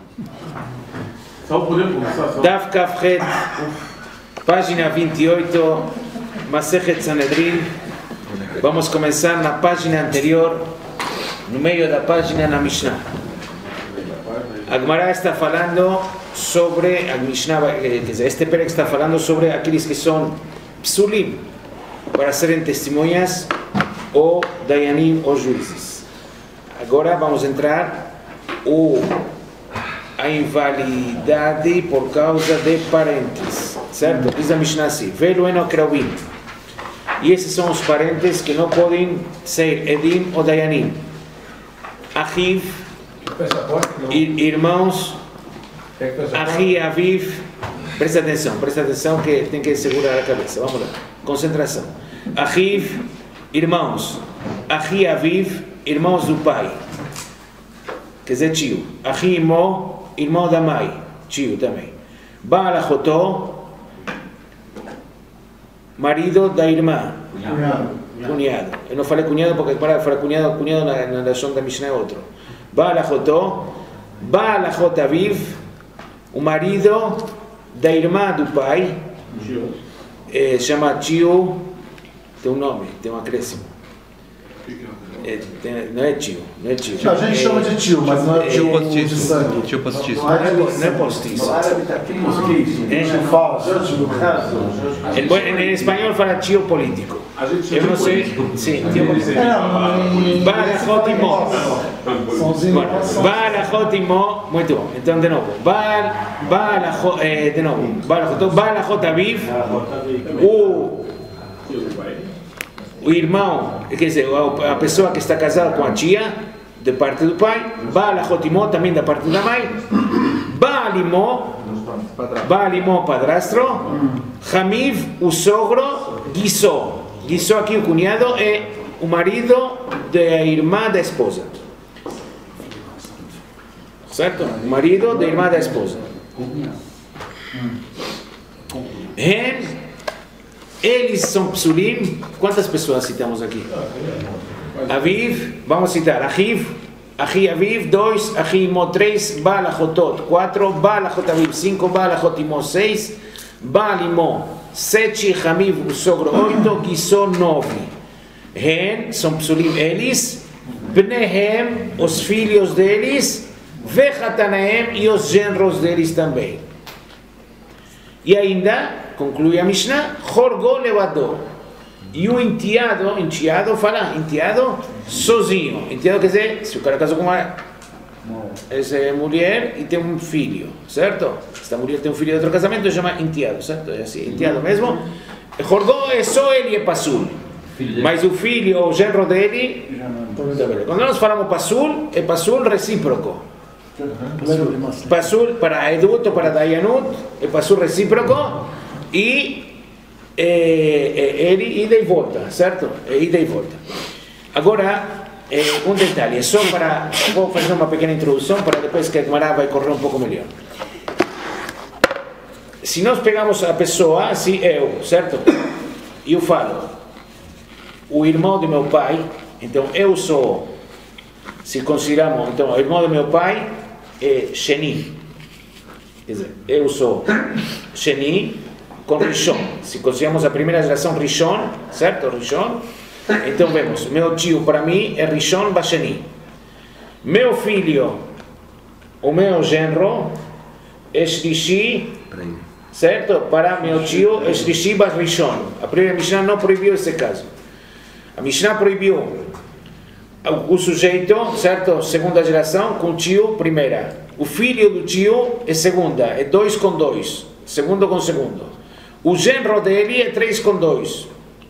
Daf Kafhet, página 28, Masechet Sanedrin. Vamos a comenzar na página anterior, no meio da página na Mishnah. A Gemara está falando sobre, a Mishnah, este perec está falando sobre aqueles que são psulim, para serem testemunhas ou dayanim ou juízes. Agora vamos entrar a invalidade por causa de parentes, certo? Diz a Mishnah assim: Velo eno kruvim. E esses são os parentes que não podem ser edim ou dayanim. Achiv, irmãos, Achi, Aviv. Presta atenção que tem que segurar a cabeça. Vamos lá, concentração. Achiv, irmãos. Achi, Aviv, irmãos do pai. Quer dizer, tio. Achi, irmão da mãe. Tio também. Baal Achotó, marido da irmã. Cunhado. Eu não falei cunhado porque para falar cunhado na nação da Mishnah é outro. Baal Achotó, Baal Achot Aviv, o marido da irmã do pai, chama tio, tem um nome, tem um acréscimo. Não é tio. A gente chama de tio, mas não é tio de sangue. Tio postiço. Não é postiço. Em espanhol fala tio político. Eu não sei. Sim, tio político. Baal Achot Imo. Muito bom. Então, de novo. Baal Achot Aviv. O irmão, quer dizer, a pessoa que está casada com a tia, de parte do pai. Baal Achot Imo, também da parte da mãe. Baal Imo, padrastro. Hamiv, o sogro. Guisó. Guisó aqui, o cunhado, é o marido da irmã da esposa. Certo? O marido da irmã da esposa. Eles são psulim. Quantas pessoas citamos aqui? Aviv, vamos citar. Achi, Aviv, 2. Achi, Imo, 3. Baal Achotot, 4. Baal Achot Aviv, 5. Baal Achot Imo, 6. Baal Imo, 7. Hamiv, o sogro, 8. Guisó, 9. São psulim eles. Bnehem, os filhos deles. Vechatanahem, e os genros deles também. E ainda, conclui a Mishnah, Jorgó levador. E o enteado sozinho. Enteado quer dizer, se o cara casou com essa mulher e tem um filho, certo? Esta mulher tem um filho de outro casamento, chama enteado, certo? É assim, enteado mesmo. Jorgó é só ele é pasul. Mas o filho ou o genro dele, quando nós falamos pasul, é pasul recíproco. Pasul para Edut ou para Dayanut, é pasul recíproco. E ele ida e volta, certo? Ida e volta. Agora, um detalhe, só para, vou fazer uma pequena introdução para depois que a Gemara vai correr um pouco melhor. Se nós pegamos a pessoa, assim eu, certo? E eu falo, o irmão do meu pai, então eu sou, se consideramos, então o irmão do meu pai é Sheni. Quer dizer, eu sou Sheni com Rishon. Se consideramos a primeira geração Rishon, certo? Rishon. Então vemos, meu tio para mim é Rishon Basheni. Meu filho, o meu genro, é Shlishi, certo? Para meu tio é Shlishi Bas Rishon. A primeira Mishnah não proibiu esse caso. A Mishnah proibiu o sujeito, certo? Segunda geração, com tio, primeira. O filho do tio é segunda, é 2 com 2. Segundo com segundo. O genro dele é 3 com 2.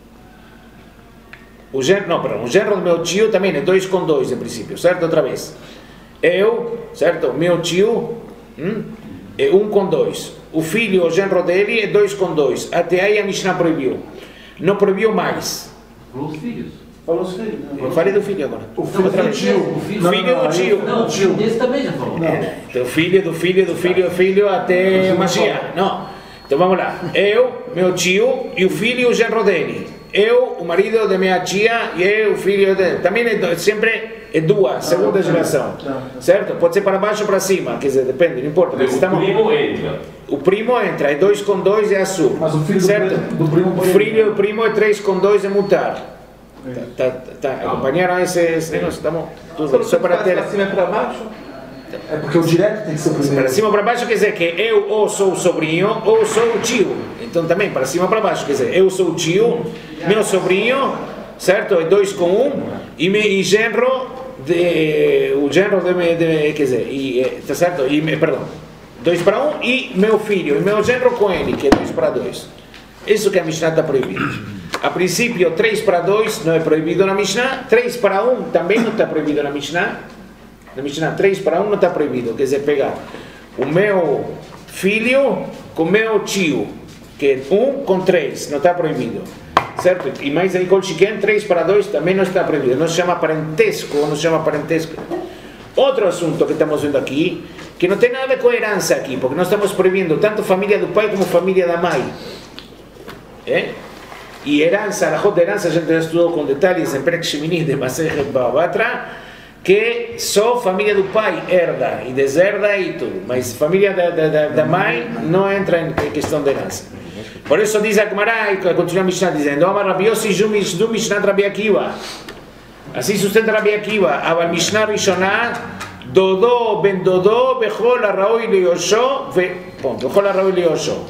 O genro do meu tio também é 2 com 2 em princípio, certo? Outra vez. Eu, certo? Meu tio é 1 com 2. O filho, o genro dele é 2 com 2. Até aí a Mishnah proibiu. Não proibiu mais. Os filhos. Falou os filhos. Eu falei do filho agora. O filho do tio. O filho do tio. Não, o tio desse também já falou. Então, filho até Mashiach. Não. Então vamos lá. Eu, meu tio e o filho e o genro dele. Eu, o marido da minha tia e eu, o filho dele. Também é sempre e 2, segunda geração, certo? Pode ser para baixo ou para cima, quer dizer, depende, não importa. O primo entra, e 2 com 2 é azul, mas o filho certo? do primo o filho do primo é 3 com 2 é mutar. Acompanharam esse negócio? Estamos tudo só para ter. Para cima e para baixo? É porque o direto tem que ser o primeiro. Para cima ou para baixo quer dizer que eu ou sou o sobrinho ou sou o tio. Então também para cima ou para baixo quer dizer eu sou o tio, meu sobrinho, certo? É 2 com 1 e genro o genro quer dizer, tá certo? Perdão, 2 para 1 e meu filho e meu genro com ele, que é 2 para 2. Isso que a Mishnah está proibido. A princípio 3 para 2 não é proibido na Mishnah, 3 para 1 também não está proibido na Mishnah. Na Mishnah 3 para 1 não está proibido, quer dizer, pegar o meu filho com o meu tio, que é 1 com 3, não está proibido, certo? E mais aí, com chiquen, 3 para 2 também não está proibido, não se chama parentesco, Outro assunto que estamos vendo aqui, que não tem nada a ver com herança aqui, porque nós estamos proibindo tanto família do pai como família da mãe. E herança, a de herança a gente já estudou com detalhes em Perek Shemini de Masechet Bava Batra, que só família do pai herda e deserda e tudo, mas família da mãe não entra em questão de herança. Por isso diz a Gemara, e continua a Mishnah dizendo: Amar Rabi Yossi du Mishnah Rabi Akiva. Assim sustenta Rabi Akiva, Aval Mishnah Rishonah, Dodó ben Dodó, Bechol Arraoi Leosho, Bechol Arraoi Leosho.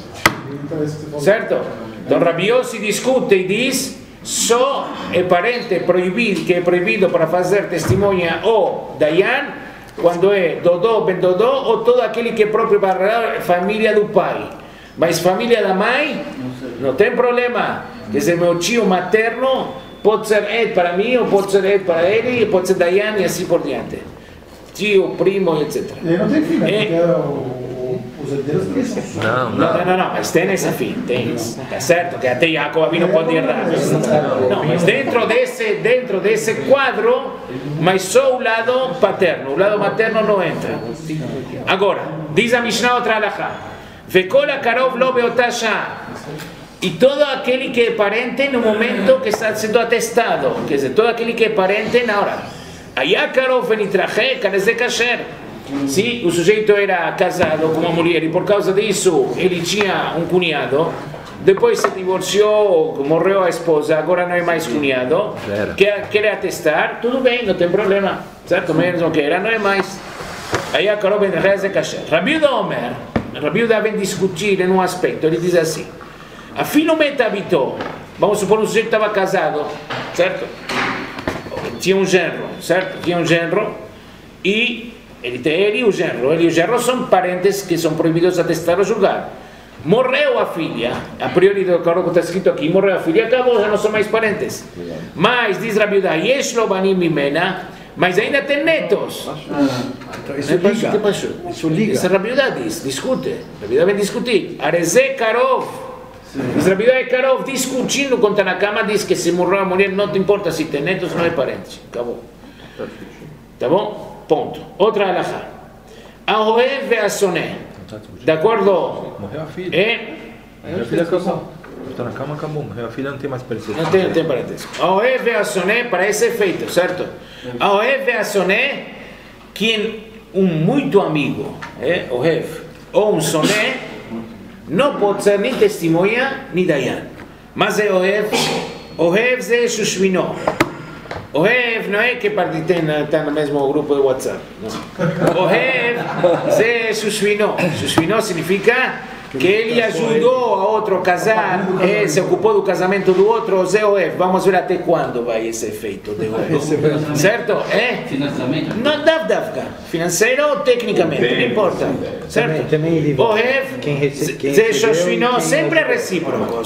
Certo? Então Rabi Yossi discute e diz: só é parente proibido, que é proibido para fazer testemunha ou dayan quando é Dodó, Ben Dodó ou todo aquele que é próprio para a família do pai. Mas família da mãe não tem problema. Quer dizer, meu tio materno pode ser Ed para mim ou pode ser Ed para ele, pode ser dayan e assim por diante. Tio, primo, etc. Ele não tem filho, porque os herdeiros também são. Não, mas tem esse fim, tem, tá certo, que até Jacob Avinu pode herdar. Não, mas dentro desse quadro, mas só o lado paterno, o lado materno não entra. Agora, diz a Mishnah outra alahá, Vekol akarov lo beotasha, e todo aquele que é parente no momento que está sendo atestado, quer dizer, todo aquele que é parente na hora. Ayakarov venitrache, kaneze kasher. Se o sujeito era casado com uma mulher e por causa disso ele tinha um cunhado, depois se divorciou, morreu a esposa, agora não é mais cunhado, quer atestar, tudo bem, não tem problema, certo? Mesmo que era, não é mais. Aí a Karol ben Rez é kasher. Rabi Yehuda Omer, Rabi Yehuda vem discutir em um aspecto, ele diz assim: a finalmente habitou, vamos supor um sujeito estava casado, certo? Tinha um genro, certo? Tinha um genro e ele e o genro são parentes que são proibidos de atestar ou julgar. Morreu a filha, a priori do que está escrito aqui, morreu a filha, acabou, já não são mais parentes. Mas, diz Rabi Yehuda, Yesh lo banim mimena, mas ainda tem netos. Isso liga. Essa Rabi Yehuda diz, discute. Rabi Yehuda vem discutir. Arezé Karov. Mas Rabi Yehuda e Karov discutindo com Tanakama, diz que se morreu a mulher, não te importa se tem netos, não é parente. Acabou. Tá bom? Ponto. Outra alahá. Ahoev ve'asoné. De acordo? Morreu a filha. Morreu a filha, acabou. Está na cama, acabou. Morreu a filha, não tem mais parentesco. Não tem parentesco. Ahoev ve'asoné para esse efeito, certo? Ahoev ve'asoné, quem um muito amigo, Ohev, ou um soné, não pode ser nem testemunha, nem dayan. Mas é Ohev. Ohev é Shushvino. Ohev não é que está no mesmo grupo de WhatsApp. Ohev é Shushvino. Shushvino significa que ele ajudou a outro a casar, se ocupou do casamento do outro, Zé Ohev. Vamos ver até quando vai esse efeito de Ohev. Certo? Financiamento? Não dá. Financeiro ou tecnicamente, não importa. Certo? Ohev, Zé Shushvino, sempre é recíproco.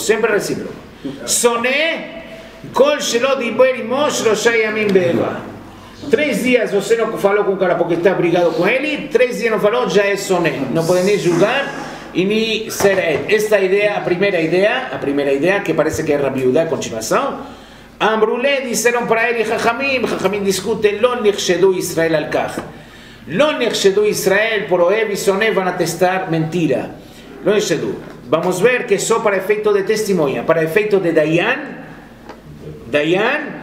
Soné. Kol shelo diber imo shlosha yamim be'eva. 3 dias você não falou com o cara porque está brigado com ele, 3 dias não falou, já é soné. Não pode nem julgar e nem ser. Esta ideia, a primeira ideia, que parece que é Rabi Yehuda, a continuação. Ambrulé disseram para ele, Chachamim discutem, Lo nechshedu Israel al kach. Lo nechshedu Israel, por Ohev e soné vão atestar mentira. Lo nechshedu. Vamos ver que só para efeito de testemunha, para efeito de Dayan,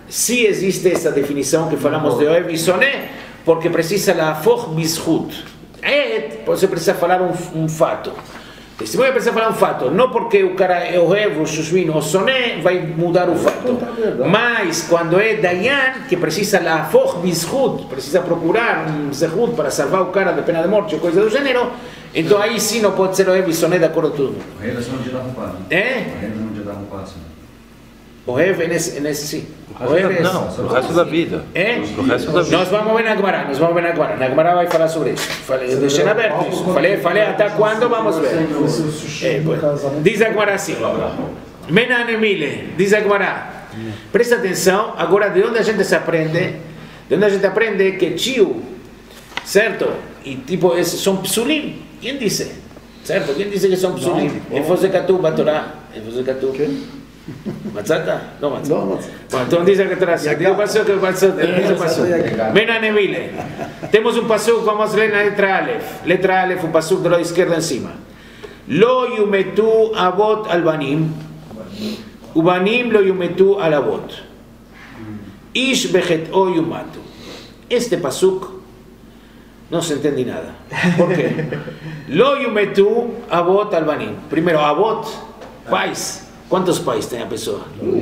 sí existe esa definición que falamos de Oev y Soné, porque precisa la Foch Bizhut. Você precisa falar um fato. Testemunha precisa falar um fato. Não porque o cara é Oev, o Shushvin, o Soné, vai mudar o fato. Mas quando é Dayan, que precisa la Foch Bizhut, precisa procurar um Zehut para salvar o cara da pena de morte ou coisa do gênero, então aí sim não pode ser Oev e Soné de acordo com todo mundo. O rei não te dá roupado. É? O rei não te dá roupado, sim. Oev é nesse sim. Não, pro resto da vida. É? Pro resto da vida. Nós vamos ver na Gemara, Na Gemara vai falar sobre isso. Deixei aberto isso. Falei até quando, vamos ver. Diz a Gemara assim. Menanemile, diz a Gemara. Presta atenção, agora de onde a gente se aprende? De onde a gente aprende que tio, certo? E tipo, são psulim. Quem disse? Certo? Quem disse que são psulim? É você Katuv Batorá. É você Katuv. Matzata? Não matzata. Bom, então diz a retração. Diz o passo que diz o passo. Menanemile. Temos um passo, vamos ler na letra Aleph. Letra Aleph, um passo do lado esquerdo em cima. Lo yumetu avot al banim, ubanim lo yumetu al avot. Ish bechet o yumatu. Este pasuk no se entende nada. ¿Por qué? Lo yumetu avot al banim. Primero, avot, pais. Quantos pais tem a pessoa?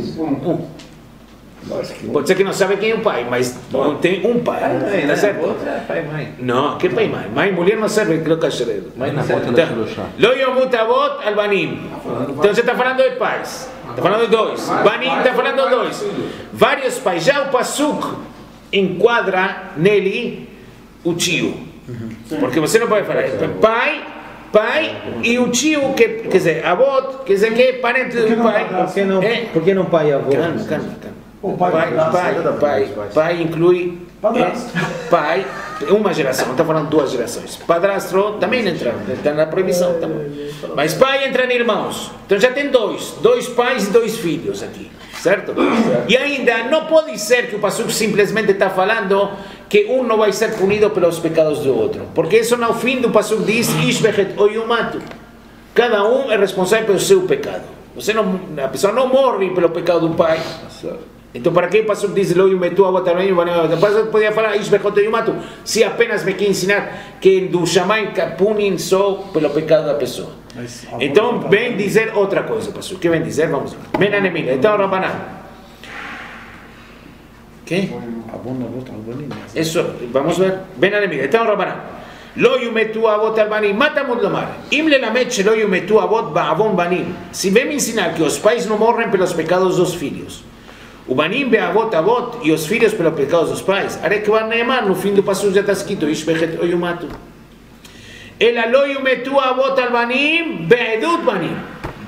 Pode ser que não sabe quem é o pai, mas tem um pai. Tá certo? Pai e mãe. Não, que pai e mãe? Mãe e mulher não serve, creo que é Mãe na bota da Shiloshá. Lo yomut avot al banim. Então você está falando de pais. Está falando de dois. Banim está falando de dois. Vários pais. Já o pasuk enquadra nele o tio. Porque você não pode falar pai e o tio, quer dizer, avô, quer dizer que é parente do pai. Por que não pai e avô? Calma. Pai inclui pai, uma geração, não está falando duas gerações. Padrasto também entra, está na proibição. Tá, mas pai entra em irmãos. Então já tem dois pais e dois filhos aqui. Certo? E ainda não pode ser que o pasuk simplesmente está falando que um não vai ser punido pelos pecados do outro. Porque isso no fim do pasuk diz Ish bechet o yumatu. Cada um é responsável pelo seu pecado. A pessoa não morre pelo pecado do pai. Então para que o pasuk diz Lo yumetu avot al banim? O pasuk podia falar Ish bechet o yumatu. Se apenas me quer ensinar que do Shammai punem só pelo pecado da pessoa. Então vem dizer outra coisa, pastor. O que vem dizer? Vamos lá. Menanemile. Então, Rabanan. Que? Isso, vamos ver. Menanemile. Então, Rabanan. Lo yumetu avot al banim. Matamud lomar. Im lelamed shelo yumetu avot ba'avon banim. Se vem me ensinar que os pais não morrem pelos pecados dos filhos. O banim be'avot avot e os filhos pelos pecados dos pais. Are que vai neemar no fim do pastor já está escrito. Ish bechet o yumatu. Ela lo yumetu avot al banim be'edut banim.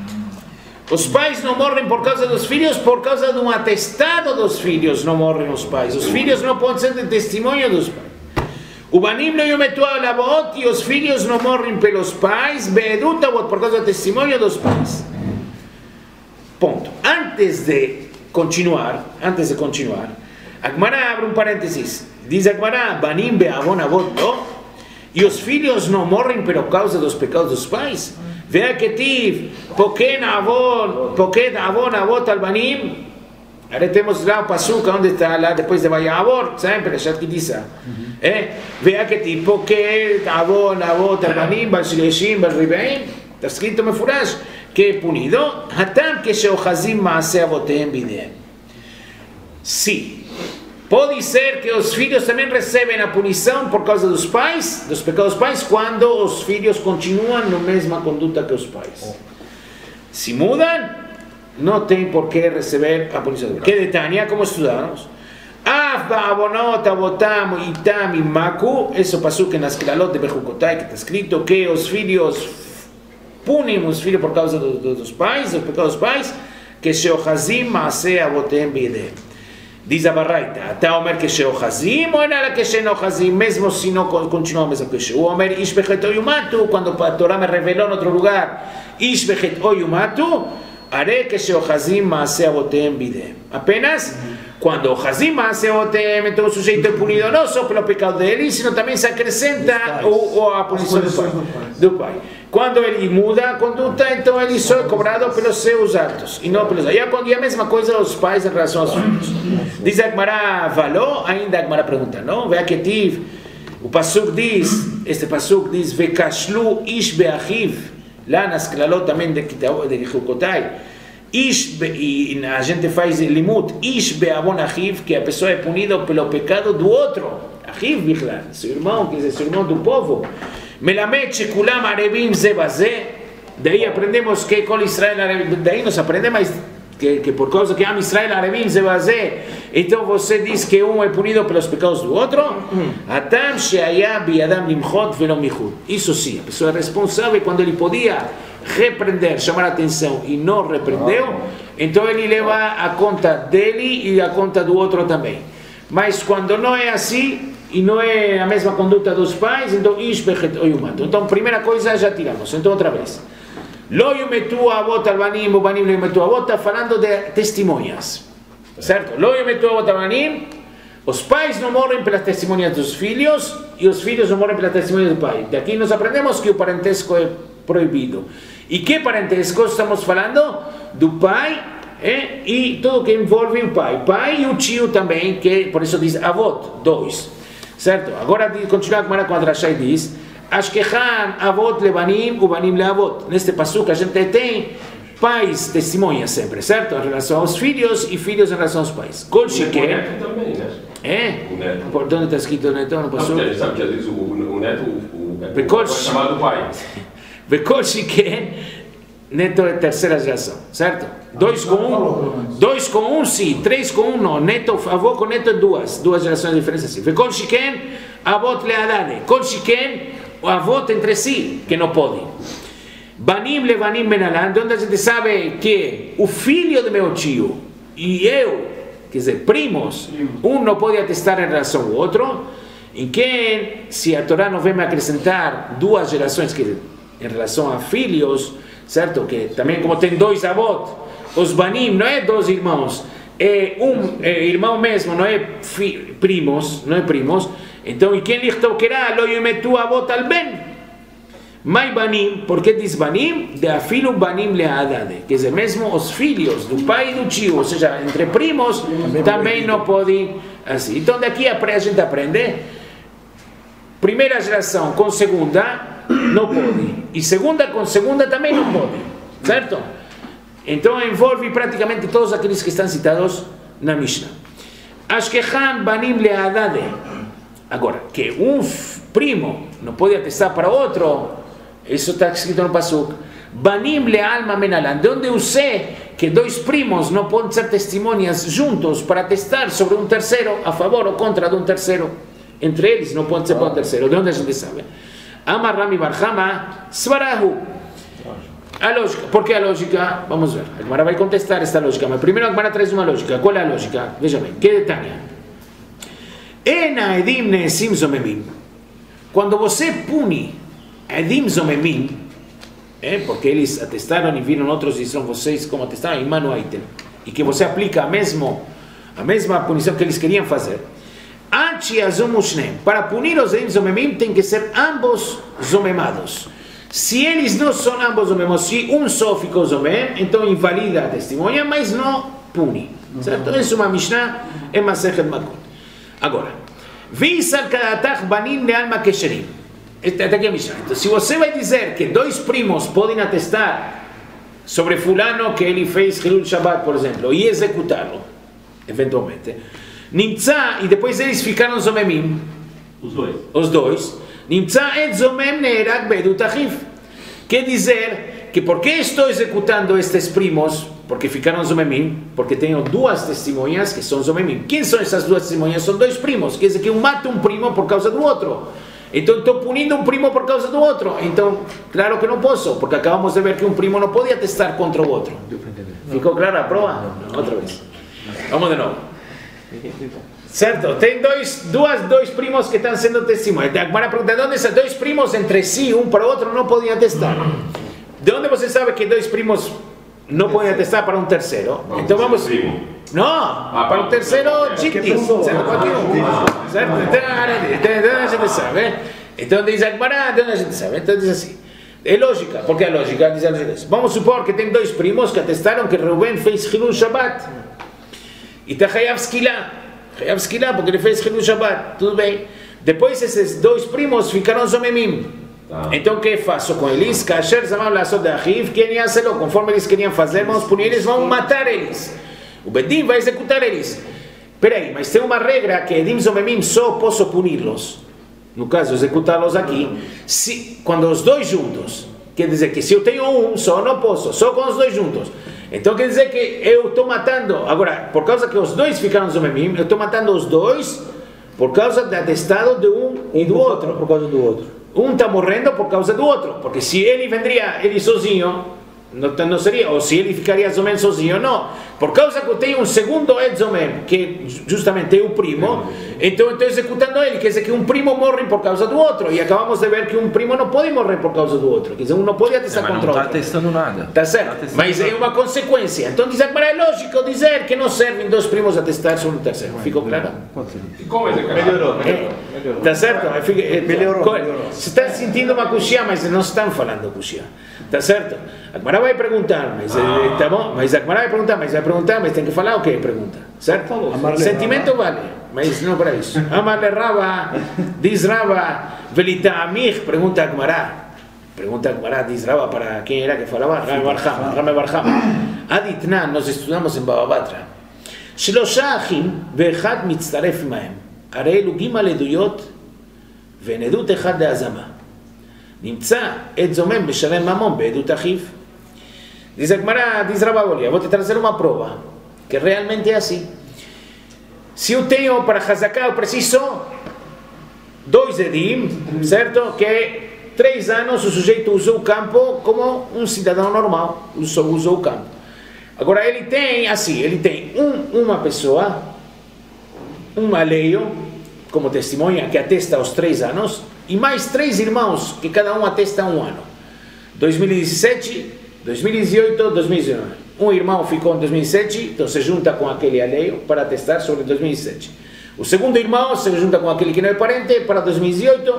Os pais não morrem por causa dos filhos, por causa de um atestado dos filhos não morrem os pais. Os filhos não podem ser de testemunho dos pais. O banim lo yumetu al avot e os filhos não morrem pelos pais be'edut avot, por causa do testemunho dos pais. Ponto. Antes de continuar, a Gemara abre um parênteses. Diz a Gemara, banim be'avon avot lo. E os filhos não morrem por causa dos pecados dos pais. Veja que tiv, porque avon avot al banim. Agora temos lá o pasuk, onde está lá depois de Vayavor, sempre, já que diz. Veja que tiv, porque avon avot al banim, bal shileshim, bal ribeim. Está escrito mefurash que é punido. Hatam que sheochazim maaseh avotem bidem. Sim. Pode ser que os filhos também recebem a punição por causa dos pais, dos pecados dos pais, quando os filhos continuam na mesma conduta que os pais. Se mudam, não tem por que receber a punição. Que de Tânia, como estudamos? Af ba'avonot avotam itam imaku, esse pasuk nas Kilalot de Bechukotai, que está escrito que os filhos punem os filhos por causa dos pais, dos pecados dos pais, que sheochazim maaseh avotem bidem. Diz a Baraita, está Omer que sheochazim ou era que sheochazim, mesmo se não continua a mesma coisa. O Omer ish bechet o yumatu, quando a Torá me revelou em outro lugar, ish bechet o yumatu, are que sheochazim maaseh avotem bidem. Apenas Quando o Hazim hace otem, então o sujeito é punido não só pelo pecado dele, sino também se acrescenta a punição do pai. Quando ele muda a conduta, então ele só é cobrado pelos seus atos e não pelos. E a mesma coisa os pais em relação aos filhos. Diz a Gemara, való, ainda a Gemara pergunta, não? Vê que tive. O Pasuk diz, este Pasuk diz, Vekashlu ish beachiv, lá nas Klalot também de Chukotai, e a gente faz limut, ish beavon achiv, que a pessoa é punida pelo pecado do outro, achiv bichlal, seu irmão, quer dizer, seu irmão do povo. Melamed shekulam arevim ze bazeh, daí aprendemos que com Israel, daí nos aprende mais que por causa que Am Israel arevim ze bazeh, então você diz que um é punido pelos pecados do outro. Atam sheaya biadam limchot velo michut. Isso sim, a pessoa é responsável quando ele podia repreender, chamar a atenção e não repreendeu, então ele leva a conta dele e a conta do outro também. Mas quando não é assim e não é a mesma conduta dos pais, então ish bechet oyumato. Então primeira coisa já tiramos. Então outra vez. Lo yumetu avot albanim, o banim lo yumetu avot, está falando de testemunhas. Certo? Lo yumetu avot albanim, os pais não morrem pelas testemunhas dos filhos e os filhos não morrem pelas testemunhas do pai. Daqui nós aprendemos que o parentesco é proibido. E que parentesco estamos falando? Do pai e tudo que envolve o pai. Pai e o tio também, que por isso diz avot, dois. Certo? Agora continua com a Drashai diz Ashkechan avot lebanim, ubanim leavot. Neste passuca a gente tem pais testemunhas sempre, certo? Em relação aos filhos e filhos em relação aos pais. Kol shiken. também, né? É? O neto. Por onde está escrito o neto? Não passou? Não, porque a gente sabe que às vezes o neto é chamado pai. Vekol shiken, neto é terceira geração, certo? 2 com 1, 2 com 1 sim, 3 com 1 não. Neto, avô com neto é duas gerações de diferença sim. Vekol shiken, avot leadane. Kol shiken, o avô entre si, que não pode. Banim levanim menalan, onde a gente sabe que o filho do meu tio e eu, quer dizer, primos, um não pode atestar em relação ao outro, em que se a Torá não vem me acrescentar duas gerações, que em relação a filhos, certo? Que também como tem dois avós, os banim não é dois irmãos, é irmão mesmo, não é primos, não é primos. Então, e quem lichtoquerá lo yumetu avot al ben? Mai banim, por que diz banim? De afilu banim leadade, quer dizer, mesmo os filhos do pai e do tio, ou seja, entre primos, também não podem assim. Então, daqui a gente aprende, primeira geração com segunda, não pode, e segunda com segunda também não pode, certo? Então, envolve praticamente todos aqueles que estão citados na Mishnah. Ashkechan banim leadade. Agora, que um primo não pode atestar para outro, isso está escrito no Pasuk. Banim lealma menalan. De onde eu sei que dois primos não podem ser testemunhas juntos para atestar sobre um terceiro, a favor ou contra de um terceiro? Entre eles não pode ser para um terceiro. De onde a gente sabe? Amar Rami Barhama, Svarahu. A lógica. Por que a lógica? Vamos ver. A Gemara vai contestar esta lógica. Mas primeiro a Gemara traz uma lógica. Qual é a lógica? Veja bem. Que detalhe? Ena edim neesim zomemim. Quando você pune edim zomemim, porque eles atestaram e viram outros e são vocês como atestaram, imanu aitem, e que você aplica a mesma punição que eles queriam fazer. Anchi azumu shneim. Para punir os edim zomemim tem que ser ambos zomemados. Se eles não são ambos zomemados, se um só ficou zomem, então invalida a testemunha, mas não pune. Certo? Isso é uma Mishnah, é Masechet Makot. Agora, Visar kadatach banim de alma kesherim. Até aqui a Mishnah. Então, se você vai dizer que dois primos podem atestar sobre fulano que ele fez Hilul Shabbat, por exemplo, e executá-lo, eventualmente, Nimtza, e depois eles ficaram zomemim, os dois, Nimtza et zomem neerak be'edut achiv. Quer dizer que porque estou executando estes primos, porque ficaram zomemim, porque tenho duas testemunhas que são zomemim. Quem são essas duas testemunhas? São dois primos, quer dizer que um mata um primo por causa do outro. Então estou punindo um primo por causa do outro. Então, claro que não posso, porque acabamos de ver que um primo não pode atestar contra o outro. Ficou clara a prova? Não, outra vez. Vamos de novo. Certo? Tem dois primos que estão sendo testemunhas. Agora pergunta, de onde esses dois primos entre si, um para o outro, não podem atestar? De onde você sabe que dois primos não podem atestar para um terceiro? Vamos então vamos... No, para o terceiro Gitis, certo? Qualquer um, certo? Então a gente sabe, então diz a Gemara, então a gente sabe, então diz assim, é lógica, porque é lógica, diz a lógica. Vamos supor que tem dois primos que atestaram que Reuben fez Hilul Shabbat, e está Hayav Skila, porque ele fez Hilul Shabbat, tudo bem. Depois esses dois primos ficaram Zomemim. Então o que faço com eles? Kasher Zamam Lassot de Achiv, quem ia fazê-lo? Conforme eles queriam fazer, vamos punir eles, vamos matar eles. O Bedim vai executar eles. Peraí, mas tem uma regra que Edim Zomemim só posso puni-los, no caso executá-los aqui, quando os dois juntos. Quer dizer que se eu tenho um só, não posso, só com os dois juntos. Então quer dizer que eu estou matando, agora, por causa que os dois ficaram Zomemim, eu estou matando os dois por causa do atestado de um e do outro. Por causa do outro. Um está morrendo por causa do outro, porque se ele vendria ele sozinho, não seria, ou se ele ficaria Zomem sozinho, não. Por causa que eu tenho um segundo Zomem, que justamente é o primo, então eu estou executando ele, quer dizer que um primo morre por causa do outro, e acabamos de ver que um primo não pode morrer por causa do outro, quer dizer, um não pode atestar contra o outro. Não está testando nada. Tá certo, mas é uma consequência. Então dizer, mas é lógico dizer que não servem dois primos a testar sobre o terceiro. Ficou claro? Como é que Melhorou. Tá certo? Melhorou. Você está sentindo uma cuxia, mas não estão falando cuxia. Tá certo? A Gemara vai perguntar, mas tá bom? Mas a Gemara vai perguntar, mas tem que falar o que pergunta, certo? Sentimento vale, mas não para isso. Amarle Rava, diz Rava, velita amich, pergunta a Gemara, diz Rava para quem era que falava? Rame Barham. Aditnan, nós estudamos em Baba Batra. שלושה אחים ואחד מצטרף עמהם, הרי אלו גימל עדויות ואין עדות אחד להזמה. נמצא עד זומם משלם ממון בעדות אחיו. Diz a Gemara, diz Rababolia, vou te trazer uma prova, que realmente é assim. Se eu tenho para Hazaká, eu preciso dois edim, certo? Que 3 anos o sujeito usou o campo como um cidadão normal, usou o campo. Agora ele tem assim, ele tem uma pessoa, um aleio, como testemunha, que atesta os 3 anos, e mais 3 irmãos, que cada um atesta 1 ano. 2017, 2018, 2019. Um irmão ficou em 2007, então se junta com aquele aleio para atestar sobre 2007. O segundo irmão se junta com aquele que não é parente para 2018,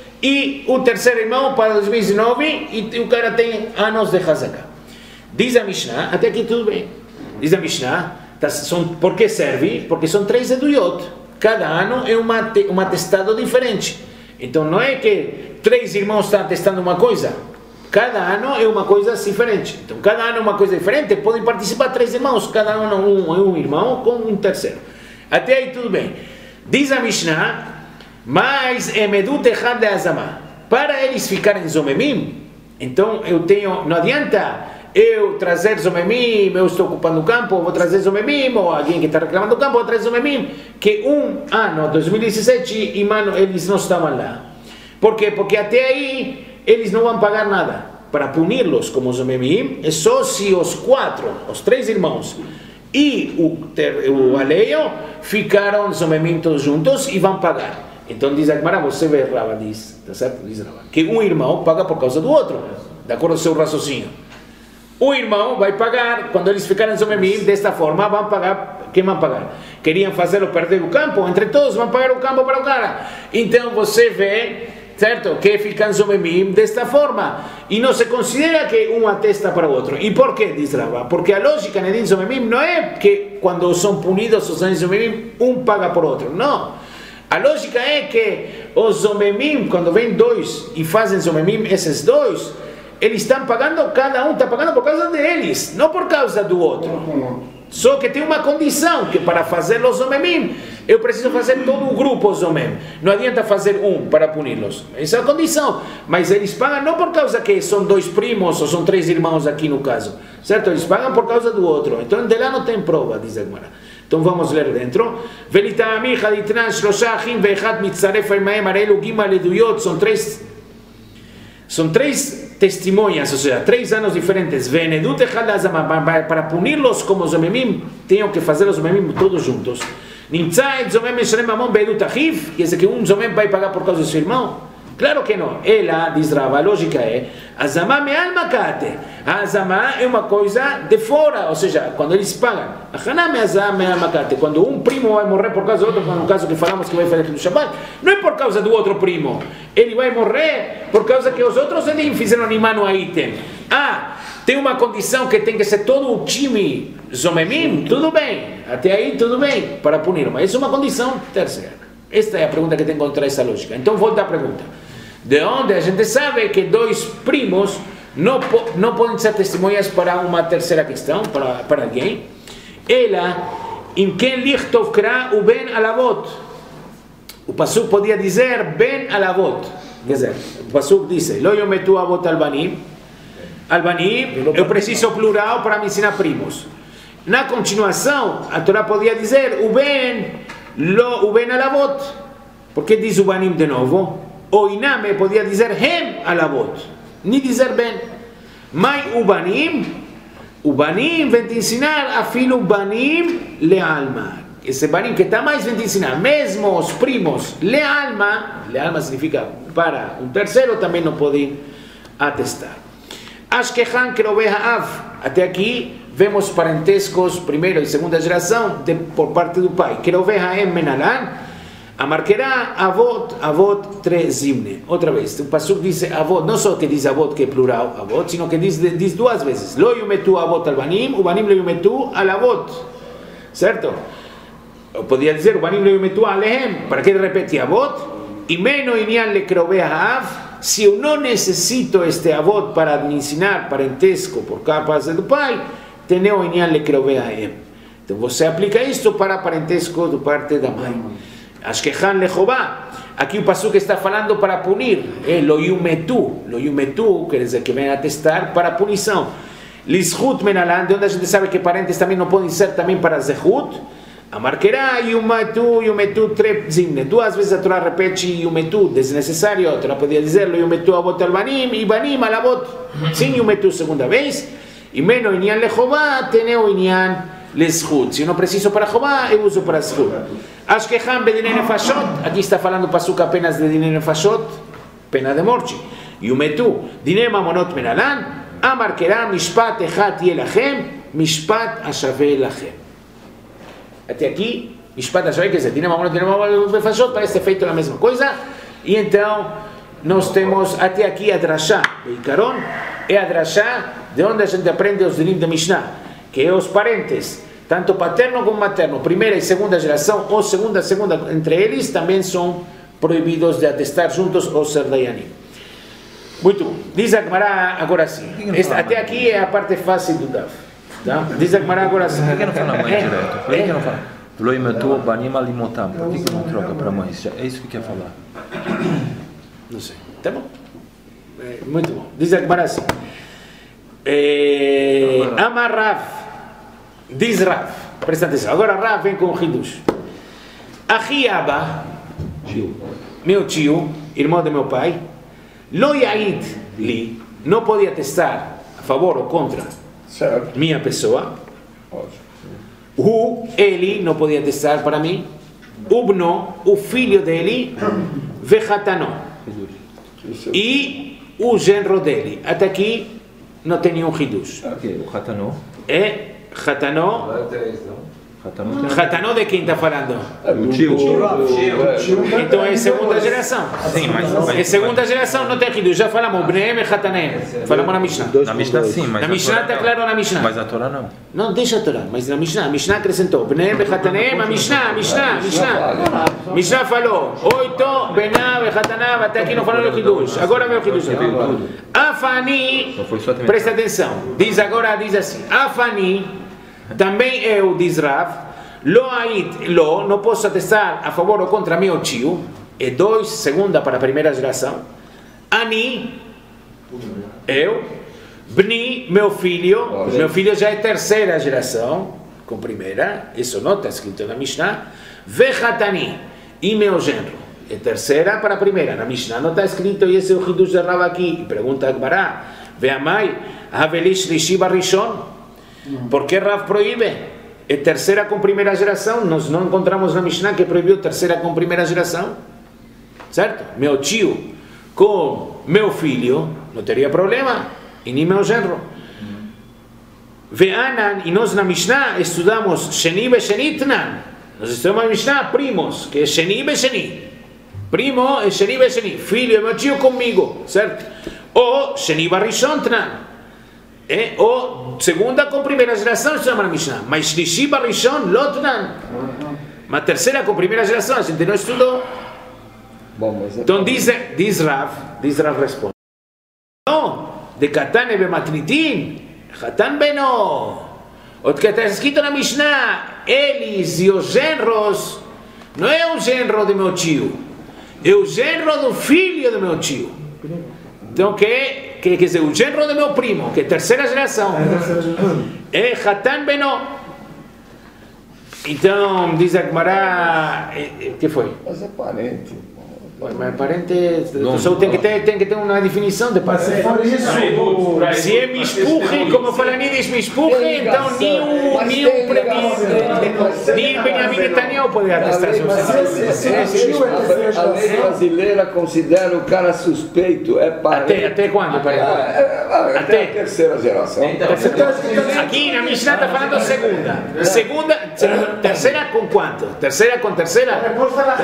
e o terceiro irmão para 2019, e o cara tem anos de Hazaká. Diz a Mishnah, até aqui tudo bem. Diz a Mishnah, por que serve? Porque são 3 eduyot. Cada ano é um atestado diferente. Então não é que 3 irmãos estão atestando uma coisa. Cada ano é uma coisa diferente. Então cada ano é uma coisa diferente. Podem participar 3 irmãos. Cada ano é um irmão com um terceiro. Até aí tudo bem. Diz a Mishnah, mas emedut echad de azama. Para eles ficarem zomemim, então eu tenho, não adianta eu trazer Zomemim, eu estou ocupando o campo, vou trazer Zomemim, ou alguém que está reclamando o campo, vou trazer Zomemim, que 1 ano, 2017, e mano, eles não estavam lá. Por quê? Porque até aí eles não vão pagar nada. Para puni-los como Zomemim, é só se os 3 irmãos e o aleio ficaram Zomemim todos juntos e vão pagar. Então diz a Gemara, você vê, Rava diz, tá certo? Diz Rava, que um irmão paga por causa do outro, de acordo com o seu raciocínio. O irmão vai pagar, quando eles ficarem Zomemim, desta forma, vão pagar. Quem vai pagar? Queriam fazê-lo perder o campo, entre todos vão pagar o campo para o cara. Então você vê, certo, que ficam Zomemim desta forma. E não se considera que um atesta para o outro. E por que, diz Rava? Porque a lógica de Zomemim não é que quando são punidos os Zomemim, um paga por outro. Não. A lógica é que os Zomemim, quando vêm 2 e fazem Zomemim, esses 2, eles estão pagando, cada um está pagando por causa deles, não por causa do outro. Só que tem uma condição, que para fazer os Zomemim, eu preciso fazer todo o grupo Zomem. Não adianta fazer um para puni-los. Essa é a condição. Mas eles pagam não por causa que são 2 primos ou são 3 irmãos aqui no caso. Certo? Eles pagam por causa do outro. Então de lá não tem prova, diz a Gemara. Então vamos ler dentro. São 3 testemunhas, ou seja, 3 anos diferentes. Para puni-los como Zomemim, tenho que fazer os Zomemim todos juntos. Quer dizer que um Zomem vai pagar por causa do seu irmão. Claro que não. Ela, diz Rav, a lógica é Azamá me'al makate. A Azamá é uma coisa de fora, ou seja, quando eles pagam. A Haná me'al makate. Quando um primo vai morrer por causa do outro, como no caso que falamos que vai fazer aqui no Shabbat, não é por causa do outro primo. Ele vai morrer por causa que os outros eles fizeram imano a item. Tem uma condição que tem que ser todo o time Zomemim, tudo bem. Até aí tudo bem, para punir. Mas é uma condição terceira. Esta é a pergunta que tem contra essa lógica. Então volta à pergunta. De onde a gente sabe que dois primos não podem ser testemunhas para uma terceira questão, para alguém? Ela, em quem lichtov kra o ben alavot. O Pasuk podia dizer ben alavot. Quer dizer, o Pasuk disse, lo yometu avot albanim. Albanim, eu preciso plural para me ensinar primos. Na continuação, a Torá podia dizer o ben alavot. Por que diz o banim de novo? O iname podia dizer hem alavot, nem dizer ben. Mas o banim vem te ensinar a filho banim le alma. Esse banim que está mais vem te ensinar, mesmo os primos le alma significa para um terceiro também não podem atestar. Ashkehan Keroveh Av, até aqui vemos parentescos primeira e segunda geração por parte do pai. Keroveh Haem Menalan. Amarquerá avot trezimne. Outra vez, o Pasuk diz avot, não só que diz avot que é plural avot, sino que diz duas vezes. Lo yumetu avot al banim, o banim lo yumetu al avot. Certo? Eu podia dizer o banim lo yumetu alehem. Para que ele repete avot? E meno inyan le keroveh ha'av. Se eu não necessito este avot para me ensinar parentesco por parte do pai, tenho inyan le keroveh ha'em. Então você aplica isso para parentesco do parte da mãe. Ashkehan lechová. Aqui o Pasuk está falando para punir. Lo yumetu, quer dizer que vem atestar para punição. Lishut menalan, de onde a gente sabe que parentes também não podem ser também para zehut. Amarquerá yumetu trezimne. Duas vezes a Torá repete yumetu, desnecessário. A Torá podia dizer lo yumetu avot al banim e banim al avot. Sem yumetu segunda vez. E menos inyan lechová, teneu inyan leshut. Se eu não preciso para Jehová, eu uso para zehut. Ashkehan bedinei nefashot. Aqui está falando o Pasuk apenas de dinei nefashot, pena de morte. Yumetu dinei mamonot menalan. Amarquerá mishpat echat yelachem, mishpat ashave lachem. Até aqui, mishpat ashave, quer dizer, dinei mamonot nefashot, parece ter feito a mesma coisa. E então, nós temos até aqui a drashá. O Ikaron é a drashá de onde a gente aprende os dinim da Mishnah, que é os parentes, tanto paterno como materno, primeira e segunda geração, ou segunda, entre eles, também são proibidos de atestar juntos ou ser dayanim. Muito bom. Diz a Gemara agora sim. Até aqui é a parte fácil do Daf. Tá? Diz a Gemara agora sim. Por que não fala mãe direto? Por que não fala? Lo imetu banim alimotam. Por que não troca para mãe? É isso que quer falar. Não sei. Tá bom. Muito bom. Diz a Gemara assim. Amar Rav. Diz Rav. Presta atenção. Agora Rav vem com o Hidush. Ahi Abba, meu tio, irmão de meu pai, Lo yaid li, não podia atestar a favor ou contra minha pessoa. Ele não podia atestar para mim. Ubno, o filho dele, vechatano, e o genro dele. Até aqui não tem nenhum hidush. O Hatano? É Hatano. Hatano de quem está falando? O tio. Então é segunda geração. Sim, mas é segunda geração, não tem hidush. Já falamos, Bneem e Hatanem. Falamos na Mishnah. Na Mishnah sim, mas na Mishnah está claro na Mishnah. Mas a Torá não. Não, deixa a Torá, mas na Mishnah. A Mishnah acrescentou. Bneem e Hatanem, a Mishnah. Mishnah falou. Oito, Benav e Hatanav, até aqui não falou o hidush. Agora vem o hidush. Afani, presta atenção. Diz agora, diz assim. Afani. Também eu, diz Rav, não posso atestar a favor ou contra meu tio, é dois, segunda para a primeira geração. Ani, eu, Bni, meu filho já é terceira geração, com primeira, isso não está escrito na Mishnah. Vechatani, e meu genro, é terceira para a primeira, na Mishnah não está escrito, e esse é o hidush de Rav aqui. Pergunta a Gemara, veamai, havelish lishi barishon. ¿Por qué Rav prohíbe? É terceira com primeira geração. Nós não encontramos na Mishnah que proibiu terceira com primeira geração. Certo? Meu tio, com meu filho, não teria problema, e nem meu genro. Ve'anan, e nós na Mishnah estudamos Sheni Beshenitnan. Nós estudamos na Mishnah primos, que é Sheni Besheni. Primo é Sheni Besheni, filho é meu tio comigo, certo? Ou Sheni Barishontnan. Ou segunda com primeira geração, estudamos na Mishnah. Mas Shlishi Barishon Lotnan. Mas terceira com primeira geração, a gente não estudou. Então diz Rav responde. Não, de Katan e Bematnitin. Hatan Beno, o que está escrito na Mishnah, eles e os genros, não é o genro do meu tio, é o genro do filho do meu tio. Então, quer dizer, o genro do meu primo, que é terceira geração, é Hatan Beno. Então, diz a Gemara, que foi? Mas é parente. Mas parente, só tem que ter uma definição de parente. Se é mispuche, como fala Nidis mispuche, então nem Benjamin Netanyahu pode atestar seu A lei brasileira considera o cara suspeito, é parente. Até quando? Até a terceira geração. Aqui na Mishnah está falando segunda, terceira com quanto? Terceira com terceira?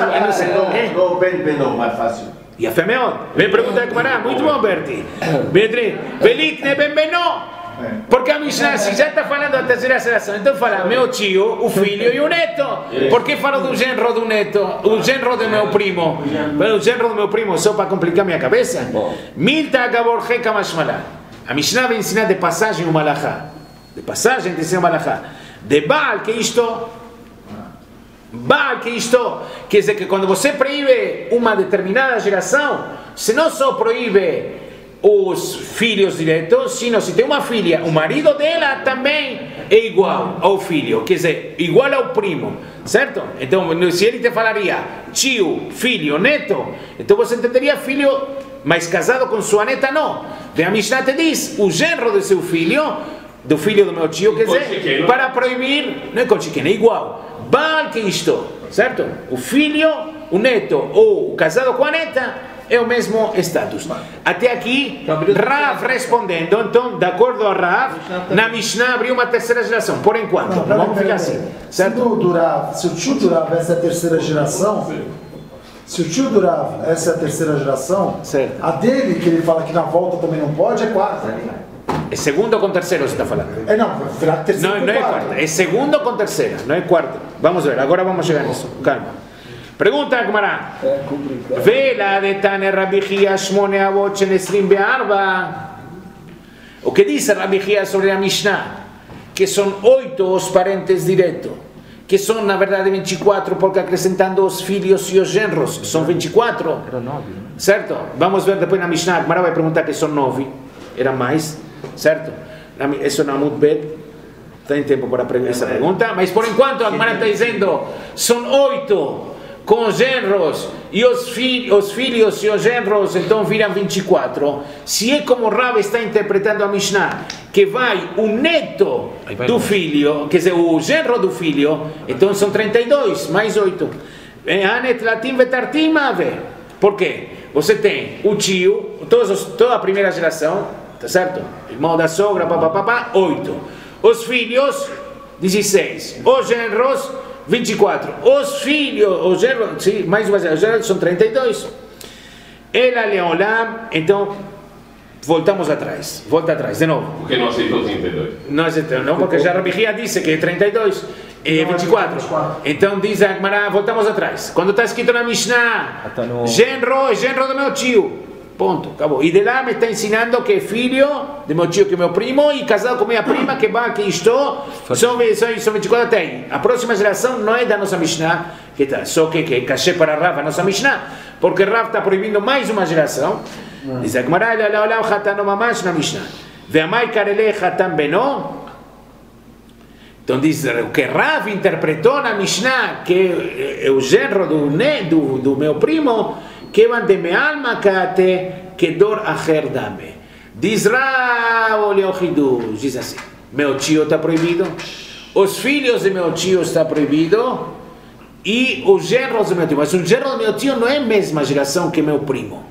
Mais fácil. E a fêmea, vem perguntar que para muito bom, Berti. Velit ne ben benó. Porque a Mishnah, se já está falando da terceira geração, então fala meu tio, o filho e o neto. Por que falo do genro do neto, o genro do meu primo? O genro do meu primo, só para complicar minha cabeça. Milta agabor heka mashmalá. A Mishnah vai ensinar de passagem o malachá. De passagem de ser o malachá. De Baal, que isto... Baal, que isto quer dizer que quando você proíbe uma determinada geração, você não só proíbe os filhos diretos, sino se tem uma filha, o marido dela também é igual ao filho, quer dizer, igual ao primo, certo? Então, se ele te falaria tio, filho, neto, então você entenderia filho, mas casado com sua neta não. A Mishnah te diz, o genro de seu filho, do filho do meu tio, quer dizer, para proibir, não é com chiqueno, é igual. Baal, que isto, certo? O filho, o neto ou o casado com a neta é o mesmo status. Até aqui, Rav respondendo, então, de acordo a Rav, na Mishnah abriu uma terceira geração, por enquanto. Vamos ficar assim, certo? Se o tio do Rav essa é a terceira geração, certo. A dele, que ele fala que na volta também não pode, é quarta. É segundo com terceiro, você está falando? Não, terceiro não é quarta, é segundo com terceira, não é quarta. Vamos ver, agora vamos chegar nisso, calma. Pergunta a Gemara. Vela de Tane Rabbi Chia Shmone Avot Shenesrim Be'arba. O que diz Rabbi Chia sobre a Mishnah? Que são 8 os parentes diretos. Que são, na verdade, 24, porque acrescentando os filhos e os genros, são 24. Era 9, certo? Vamos ver depois na Mishnah. A Gemara vai perguntar que são 9. Era mais, certo? Isso na Amud Bet. Tem tempo para essa pergunta. Mas por enquanto a Gemara está dizendo: são 8 com os genros e os filhos e os genros, então viram 24. Se é como Rav está interpretando a Mishnah, que vai o neto do filho, quer dizer, o genro do filho, então são 32, mais 8. Anet latim vetartim ave. Por quê? Você tem o tio, toda a primeira geração, tá certo? Irmão da sogra, papapá, 8. Os filhos, 16. Os genros, 24. Os filhos, os genros, sim, mais uma geração, os genros são 32. Ela leolam, então, voltamos atrás. Volta atrás, de novo. Porque não aceitou 32? Não aceitou, não, porque já Rabbi Chia disse que é 32. É 24. Então diz a Gemara, voltamos atrás. Quando está escrito na Mishnah, genro é genro do meu tio. Ponto, acabou. E de lá me está ensinando que é filho do meu tio, que é meu primo, e casado com minha prima, que vai, que estou, são 24 até aí. A próxima geração não é da nossa Mishnah, que tá, só que é cachê para Rav a nossa Mishnah, porque Rav está proibindo mais uma geração. Diz a Gemara, olha o Hatano Mamash na Mishnah. Ve'amai karele Hatan Beno. Então diz o que Rav interpretou na Mishnah, que é o genro do meu primo, que van de me'al makate kedor acher dame. Diz Rav, olha o Hidush, diz assim: meu tio está proibido, os filhos de meu tio está proibido, e os genros do meu tio. Mas o genro do meu tio não é a mesma geração que meu primo.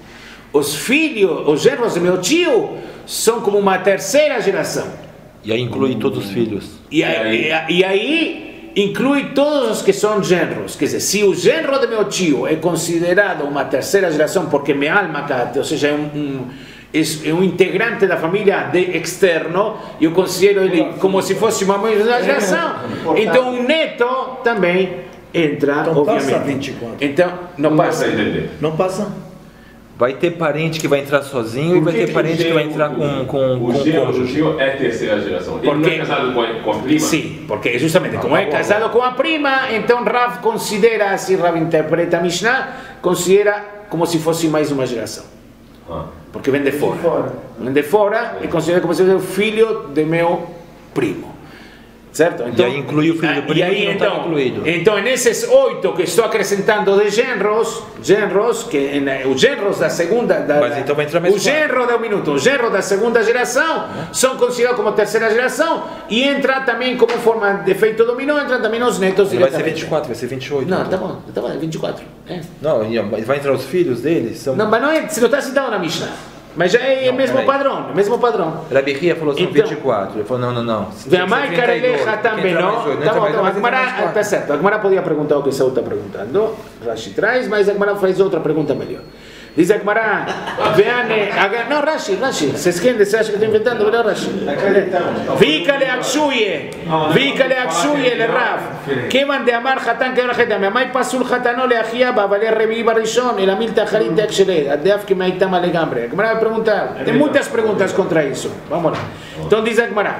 os filhos, os genros do meu tio, são como uma terceira geração. E aí inclui todos os filhos. E aí inclui todos os que são genros. Quer dizer, se o genro do meu tio é considerado uma terceira geração porque me alma, ou seja, é um integrante da família externo, eu considero ele como se fosse uma mesma geração. Então o neto também entra, Então obviamente. passa 24. Então não passa. Não passa? Vai ter parente que vai entrar sozinho e vai ter parente que vai entrar com O genro do cônjuge. tio é terceira geração. Ele não Porque- é casado com a prima? Sim, porque justamente como é casado com a prima, então Rav considera, assim Rav interpreta a Mishnah, considera como se fosse mais uma geração. Ah. Porque vem de fora. Vem de fora e considera como se fosse o filho do meu primo. Certo? E aí inclui o filho do primo que não está incluído. Então, nesses 8 que estou acrescentando de genros, os genros da segunda... Mas então vai entrar mais o genro da o genro da segunda geração são considerados como terceira geração e entra também como forma de efeito dominó, entra também os netos Não vai ser diretamente. 24, vai ser 28. Não, tá bom, 24. É. Não, vai entrar os filhos deles? São... Não, mas não é, se não está citado na Mishnah. Mas já é o mesmo padrão, mesmo padrão. Rabi Ria falou são Então- 24. Ele falou, não. Veamai Kareleja também, não? Tá bom, a Gemara, tá certo. A Gemara podia perguntar o que o Saúl está perguntando. Rashi traz, mas a Gemara faz outra pergunta melhor. Diz a Gemara, veane... Não, Rashi, você esquece, você acha que estou inventando? Melhor Rashi. Vika le aksuye le Rav. כיוון דאמר חתן כיוון חתן, ממאי פסול חתנו לאחיה בה, אבל רביעי בראשון, אלא מיל תחרית תקשרי, הדף כמאי תמה לגמרי. A Gemara vai perguntar, tem muitas perguntas contra isso. Vamos lá. Então diz a Gemara,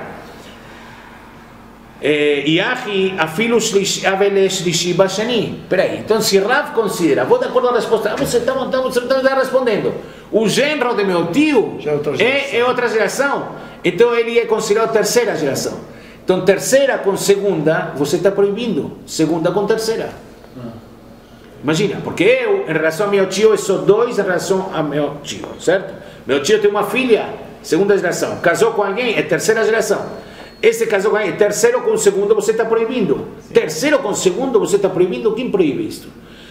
Iahi afilo shlishi bashani. Peraí, então se Rav considera, vou de acordo com a resposta, você está respondendo, o genro de meu tio é outra geração, então ele é considerado terceira geração. Então terceira com segunda, você está proibindo, segunda com terceira. Imagina, porque eu, em relação ao meu tio, eu sou 2 em relação ao meu tio, certo? Meu tio tem uma filha, segunda geração, casou com alguém, é terceira geração. Esse casou com alguém, terceiro com segundo, você está proibindo. Terceiro com segundo, você está proibindo. Quem proíbe isto?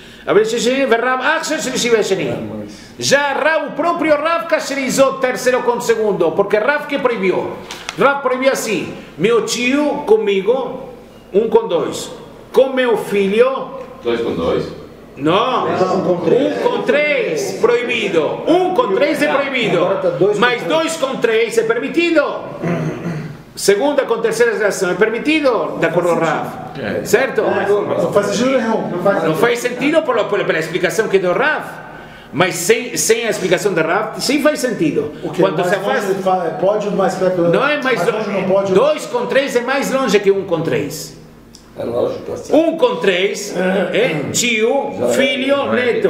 Já o próprio Rav kasherizou terceiro com segundo, porque Rav que proibiu? Rav proibiu assim: meu tio comigo, 1 com 2, com meu filho, 2 com 2. não, 1 com 3 proibido, 1 com 3 é proibido, mas 2 com 3 é permitido. Segunda com terceira geração é permitido, de acordo com o Rav, certo? Não faz sentido nenhum. Não faz sentido pela explicação que deu Rav, mas sem a explicação de Rav, sim faz sentido. O que? Quando Mais se afasta, longe ele pode, mais perto não é mais longe não pode. 2 com 3 é mais longe que 1 com 3. É lógico, tá certo. 1 com 3 é tio, filho, neto.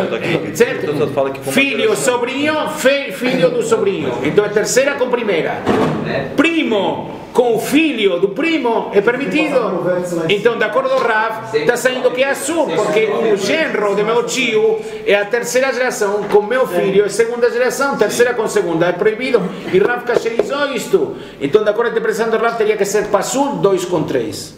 Certo? Filho, sobrinho, filho do sobrinho. Então é terceira com primeira. Primo com o filho do primo é permitido. Então, de acordo com o Rav, está saindo que é azul, porque o genro de meu tio é a terceira geração, com meu filho é segunda geração, terceira com segunda é proibido. E Rav kasherizou isto. Então, de acordo com a interpretação do Rav, teria que ser pasul 2 com 3.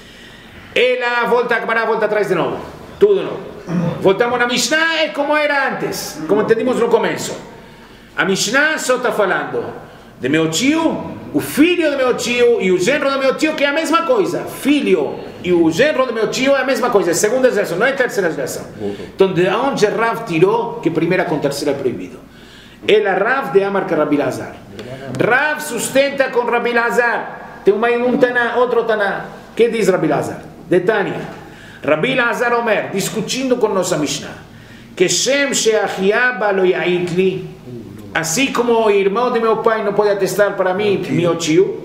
Ela volta atrás de novo. Tudo de novo. Voltamos na Mishnah, é como era antes, como entendimos no começo. A Mishnah só está falando de meu tio, o filho do meu tio e o genro do meu tio, que é a mesma coisa. Filho e o genro do meu tio é a mesma coisa, é segunda geração, não é terceira geração. Então, de onde Rav tirou que primeira com terceira é proibido? Ela Rav de Amar Rabi Lazar. Rav sustenta com Rabi Lazar. Tem um Taná, outro Taná. Que diz Rabi Lazar? De Tânia. Rabi Lazar Omer, discutindo com nossa Mishnah, que Shem Sheachiaba lo yaitli, assim como o irmão de meu pai não pode atestar para mim, meu tio,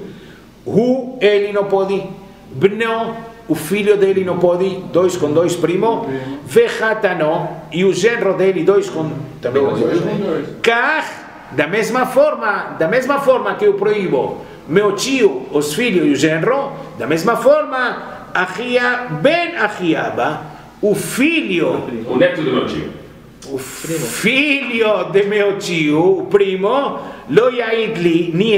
ele não pode, Bno, o filho dele não pode, 2 com 2 primo, Vechatano, e o genro dele, 2 com também 2, Kach, da mesma forma que eu proíbo meu tio, os filhos e o genro, da mesma forma, Achia ben Achiaba, o filho, O neto do meu tio. o filho de meu tio, o primo, lo yaidli, ni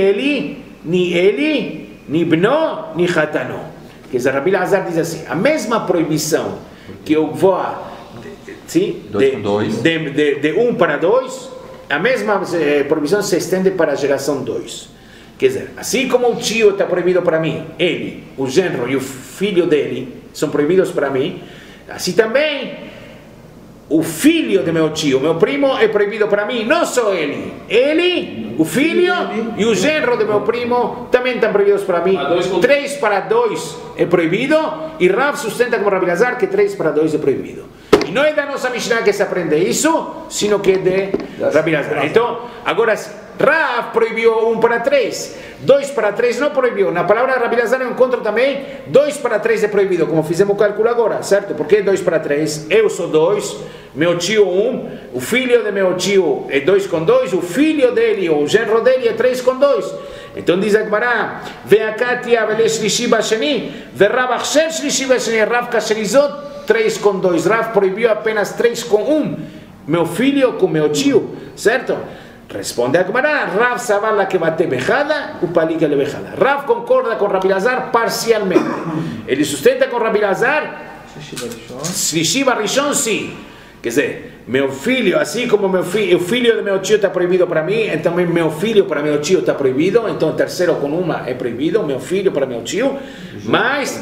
ele, ni bno, ni chatano. Que Rabi Lazar diz assim, a mesma proibição que eu vou de 1 para 2, a mesma proibição se estende para a geração 2. Quer dizer, assim como o tio está proibido para mim, ele, o genro e o filho dele são proibidos para mim, assim também o filho de meu tio, meu primo, é proibido para mim, não só ele. Ele, o filho e o genro de meu primo também estão proibidos para mim. 3 para 2 é proibido, e Rav sustenta como Rabi Elazar que 3 para 2 é proibido. E não é da nossa Mishnah que se aprende isso, sino que é de Rabi Elazar. Então, agora, Rav proibiu 1 para 3, 2 para 3 não proibiu. Na palavra Rabi Elazar eu encontro também 2 para 3 é proibido, como fizemos o cálculo agora, certo? Porque 2 para 3, eu sou 2, meu tio 1, o filho de meu tio é 2 com 2, o filho dele, ou o genro dele é 3 com 2. Então diz a Gemara, Ve'akatia ve'leshlishi basheni, ve'rav achsher shlishi basheni, Rav kasherizot 3 com 2, Rav proibiu apenas 3 com 1, meu filho com meu tio, certo? Responde a Gemara, Rav savala que bate bejada, o palika le bejada. Rav concorda com Rabi Elazar parcialmente. Ele sustenta com Rabi Elazar, Shlishi Barishon sim. Quer dizer, meu filho, assim como o filho de meu tio está proibido para mim, então meu filho para meu tio está proibido, então terceiro com uma é proibido, meu filho para meu tio, mas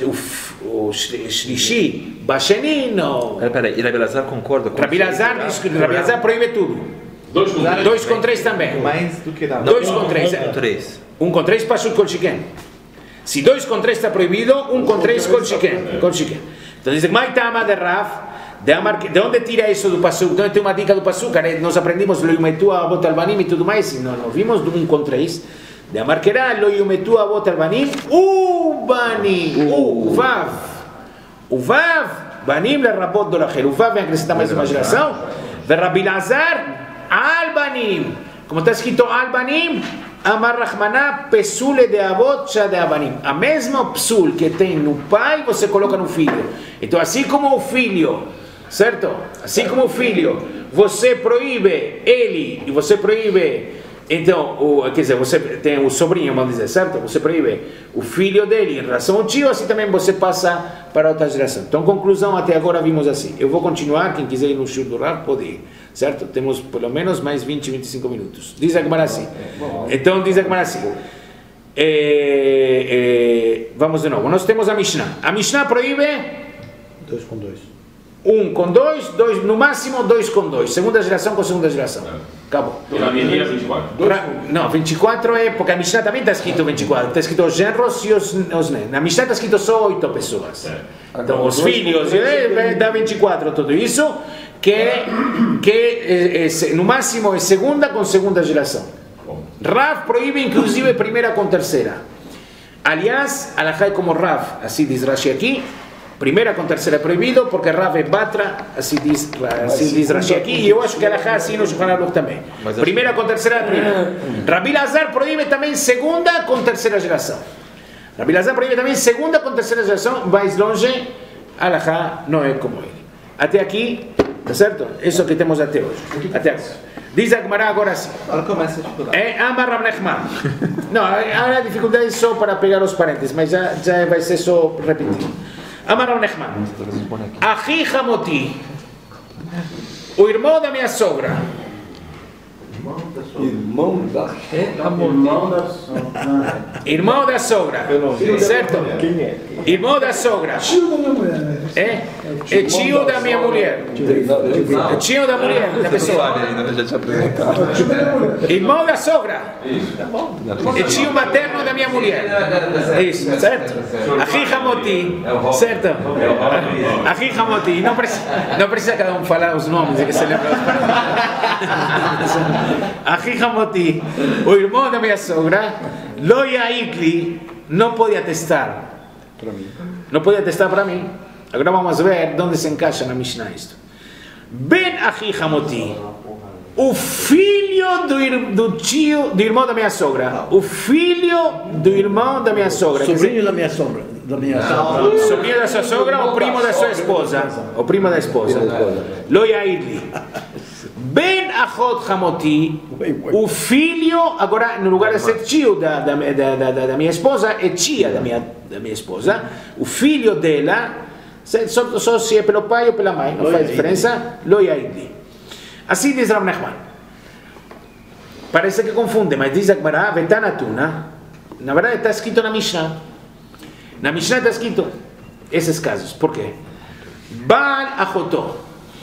o Shlishi, Basheni, não. Peraí, e Rabi Elazar concorda com Rabi Elazar diz que Rabi Elazar proíbe tudo. 2 com 3 também. Mais do que dá. 2 com 3. 1 com 3. 1 com 3 Pashut Kol Shiken. Se 2 com 3 está proibido, 1 com 3 Kol Shiken. Então diz, Maitama de Rav, de onde tira isso do Pasuk? Então tem uma dica do Pasuk, nós aprendimos Lo Yumetu Avot Albanim e tudo mais, não vimos do 1 com 3. De Amarquerá, Lo Yumetu Avot Albanim, Banim, Vav. O Vav, Banim le Rabot do Rachel. O Vav vem acrescentar mais uma geração. Ve Rabi Elazar, Albanim, como está escrito Albanim, Amar Rahmaná, Pesule de Avot, Shá de Abanim. A mesma psul que tem no pai, você coloca no filho. Então, assim como o filho, certo? Assim como o filho, você proíbe ele e você proíbe, então, quer dizer, você tem o sobrinho, vamos dizer, certo? Você proíbe o filho dele em relação ao tio, assim também você passa para outra geração. Então, conclusão, até agora vimos assim. Eu vou continuar, quem quiser ir no Shur do Rav, pode ir. Certo? Temos pelo menos mais 20, 25 minutos. Diz a Gemara assim. Então diz a Gemara assim. Vamos de novo. Nós temos a Mishnah. A Mishnah proíbe 2 com 2. 1 com 2, no máximo 2 com 2. Segunda geração com segunda geração. Acabou. Na minha 24. Não, 24 é porque a Mishnah também está escrito 24. Está escrito os genros e os netos. Na Mishnah está escrito só 8 pessoas. Então os filhos, dá 24 tudo isso. Que no máximo é segunda com segunda geração. Rav proíbe inclusive primeira com terceira. Aliás, alajá é como Rav, assim diz Rashi aqui, primeira com terceira é proibido, porque Rav é batra, assim diz Rashi aqui, e eu acho que alajá assim no Shulchan Aruch também. Primeira com terceira é proibido. Rabi Elazar proíbe também segunda com terceira geração. Rabi Elazar proíbe também segunda com terceira geração, mais longe, alajá não é como ele. Até aqui, tá certo? Isso que temos até hoje. Até agora. Diz a Gemara agora sim. Agora começa a dificuldade. Amar Rav Nachman. Não, a dificuldade é só para pegar os parênteses, mas já vai ser só repetir. Amar Rav Nachman. Achi Hamoti, o irmão da minha sogra. Irmão da sogra. Certo? Irmão da sogra. É tio da minha mulher. É tio da mulher da pessoa. Irmão da sogra. É tio materno da minha mulher. É isso, certo? Achi Hamoti. Certo? Achi Hamoti. Não precisa cada um falar os nomes e que se lembra. Achi Hamoti, o irmão da minha sogra, Lo Yaikli, não pode atestar. Não pode atestar para mim. Agora vamos ver onde se encaixa na Mishnah isto. Ben Achi Hamoti, o filho do irmão da minha sogra. O filho do irmão da minha sogra. Sobrinho da minha sogra. Sobrinho da sua sogra ou primo da sua esposa? O primo da esposa. Lo Yaikli. Ben Achot Hamoti, o filho, agora no lugar de ser tio da minha esposa, é tia da minha esposa, o filho dela, só se é pelo pai ou pela mãe, não faz diferença, Lo Yaidi. Assim diz Rav Nachman. parece que confunde, mas diz a Gemara, Vetanatuna, na verdade está escrito na Mishnah. Na Mishnah está escrito esses casos. Por quê? Baal Achotó.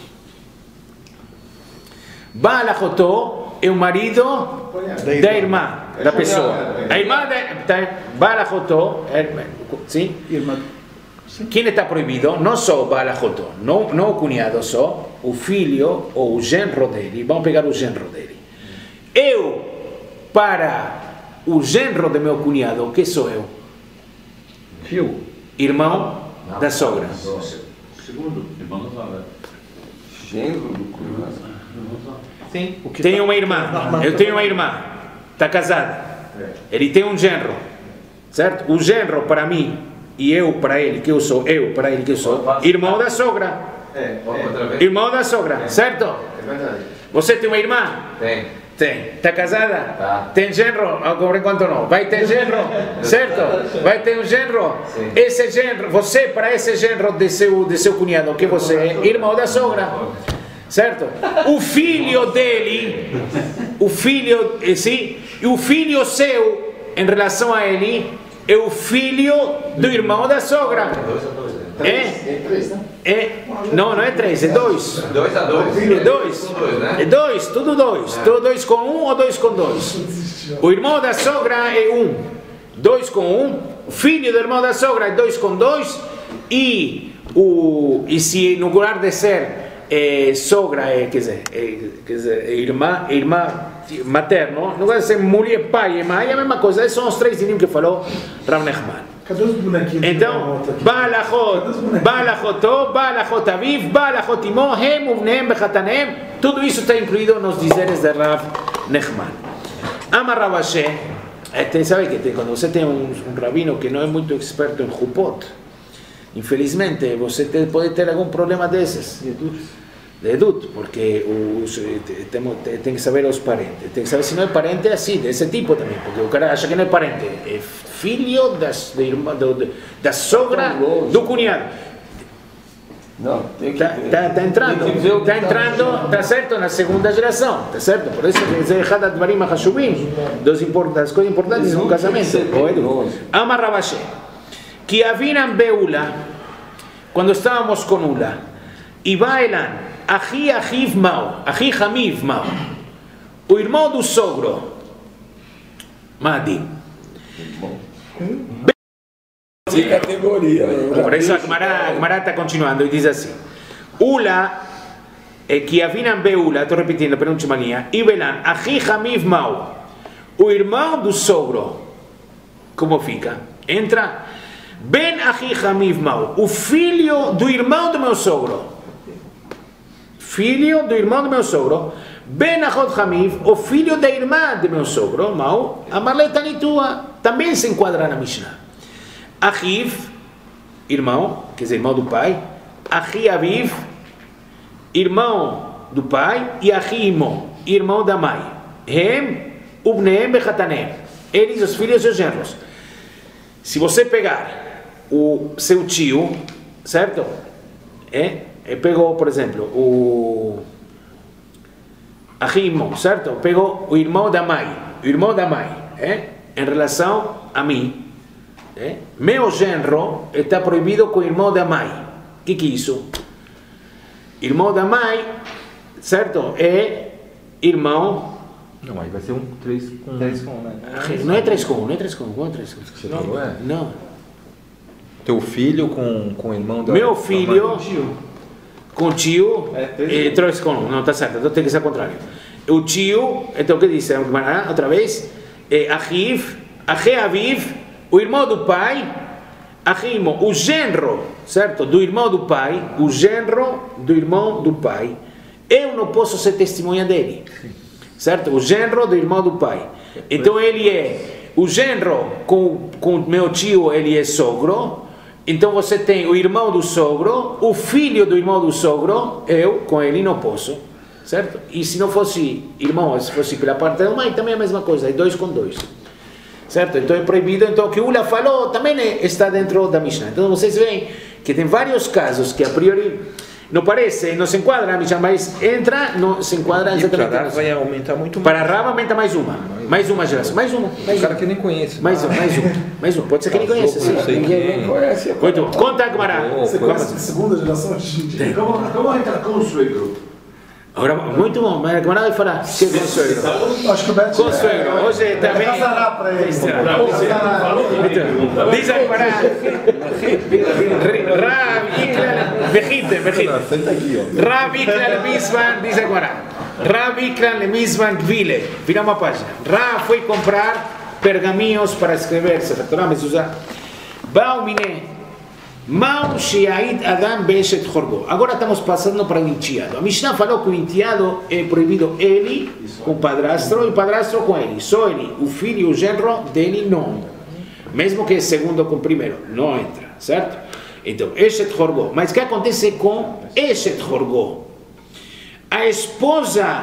Baal Achotó é o marido da irmã da pessoa. A irmã da Baal Achotó, sim? Quem está proibido? Não só o Baal Achotó, não o cunhado só, o filho ou o genro dele. Vamos pegar o genro dele. Eu, para o genro do meu cunhado, o que sou eu? Fio. Irmão da sogra. Segundo, irmão da sogra. Genro do cunhado. Sim. Tenho uma irmã, eu tenho uma irmã, está casada. Ele tem um genro, certo? O genro para mim e eu para ele, que eu sou, eu para ele que eu sou, irmão da sogra. Irmão da sogra, certo? É verdade. Você tem uma irmã? Tem. Tem. Está casada? Tá. Tem genro? Por enquanto não. Vai ter genro? Certo? Vai ter um genro? Sim. Esse genro, você para esse genro de seu cunhado, que você é irmão da sogra. Certo? O filho dele, o filho, sim, e o filho seu, em relação a ele, é o filho do irmão da sogra. Não é 3, é 2. 2 a 2. É 2. É 2, tudo 2. Tudo 2 com 1 ou 2 com 2. O irmão da sogra é 1. 2 com 1. O filho do irmão da sogra é 2 com 2. E se no lugar de ser sogra, quer dizer, irmã materno, no lugar de ser mulher, pai e mãe, é a mesma coisa. Esses são os 3 dinim que falou Rav Nechman. Cadê os bonequinhos? Então, Baal Achotó, Baal Achot Aviv, Baal Achot Imo, Hem Uvnehem Bechatanem, tudo isso está incluído nos dizeres de Rav Nechman. Amar Rav Ashi, sabe que quando você tem um rabino que não é muito experto em Chupot, infelizmente você pode ter algum problema desses. De Edut, porque tem que saber os parentes, tem que saber se não é parente assim, desse tipo também, porque o cara acha que não é parente, é filho da sogra do cunhado. Não, tem que Está entrando, está certo, na segunda geração, está certo? Por isso que é Hadad Barim Hashubim, das coisas importantes no casamento. Amar Rav Ashi, que Avinam Beula, quando estávamos com Ula, e Baelan, Ahi Ahiv Mao, Ahi Hamiv Mao, o irmão do sogro, Madi. de categoria. Por isso a Gemara está continuando e diz assim: Ula, que Avinam Beula, estou repetindo, penúltima linha, e Belan, Ahi Hamiv Mao, o irmão do sogro, como fica? Entra, Ben Ahi Hamiv Mao, o filho do irmão do meu sogro. Filho do irmão do meu sogro, Ben Achot Hamiv, o filho da irmã do meu sogro, Mau, Amarleta Nitua, também se enquadra na Mishnah. Ahiv, irmão, quer dizer, irmão do pai, Ahi Aviv, irmão do pai, e Ahi Imo, irmão da mãe. Hem, Ubnehem Bechatanem, eles, os filhos e os genros. Se você pegar o seu tio, certo? Pegou, por exemplo, o Ahimo, certo? Pegou o irmão da mãe, em relação a mim. Meu genro está proibido com o irmão da mãe. O que é isso? Irmão da mãe, certo? É irmão. Não, aí vai ser um 3 com 1, né? Não é 3 com 1, não é 3 com 1. Qual é 3 com 1? Você falou, é? Não. Teu filho com o irmão da... Meu filho com tio, 3 com 1, não, está certo, então tem que ser ao contrário. O tio, então o que diz? Outra vez, Ahiv, Ahi Aviv, o irmão do pai, Ahimo, o genro, certo? Do irmão do pai, o genro do irmão do pai. Eu não posso ser testemunha dele, certo? O genro do irmão do pai. Então ele é, o genro com meu tio, ele é sogro. Então você tem o irmão do sogro, o filho do irmão do sogro, eu com ele não posso, certo? E se não fosse irmão, se fosse pela parte da mãe, também é a mesma coisa, é 2 com 2, certo? Então é proibido, então o que Ula falou também está dentro da Mishnah. Então vocês veem que tem vários casos que a priori não parece, não se enquadra, mas entra, não se enquadra exatamente. Para Rav vai aumentar muito mais. Para Rav aumenta mais uma geração, mais uma. O cara que nem conhece. Mais um, pode ser que nem conheça. Sim. Ninguém conhece. Muito bom, conta a Gemara. Você conhece a segunda geração? Como entra consuegro? Agora, muito bom, mas a Gemara vai falar. Que consuegro? Acho que o Beto Consuegro, hoje também. casará pra ele. Diz a Gemara. Rav Iklan, vejite. Rav Iklan Lemizman, diz a Gemara. Rav Iklan Lemizman Gvile. Viramos a página. Rav foi comprar pergaminhos para escrever Sefer Torah Mezuzah. Baumine. Mau Sheaid Adam Be'eshet Chorgo. Agora estamos passando para o enteado. A Mishnah falou que o enteado é proibido ele com o padrasto e o padrasto com ele. Só ele, o filho e o genro dele não. Mesmo que segundo com o primeiro, não entra, certo? Então, Eshet Chorgo. Mas o que acontece com Eshet Chorgo? A esposa,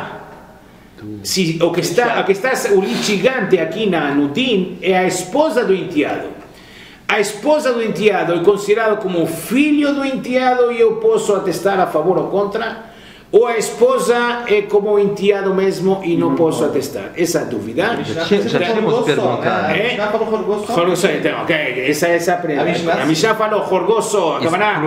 o que está o litigante aqui no Din é a esposa do enteado. A esposa do enteado é considerada como filho do enteado e eu posso atestar a favor ou contra, ou a esposa é como o enteado mesmo e não posso atestar. Essa é a dúvida. Já tínhamos perguntado. Então, ok, essa é a primeira. A Mishnah falou Jorgoso,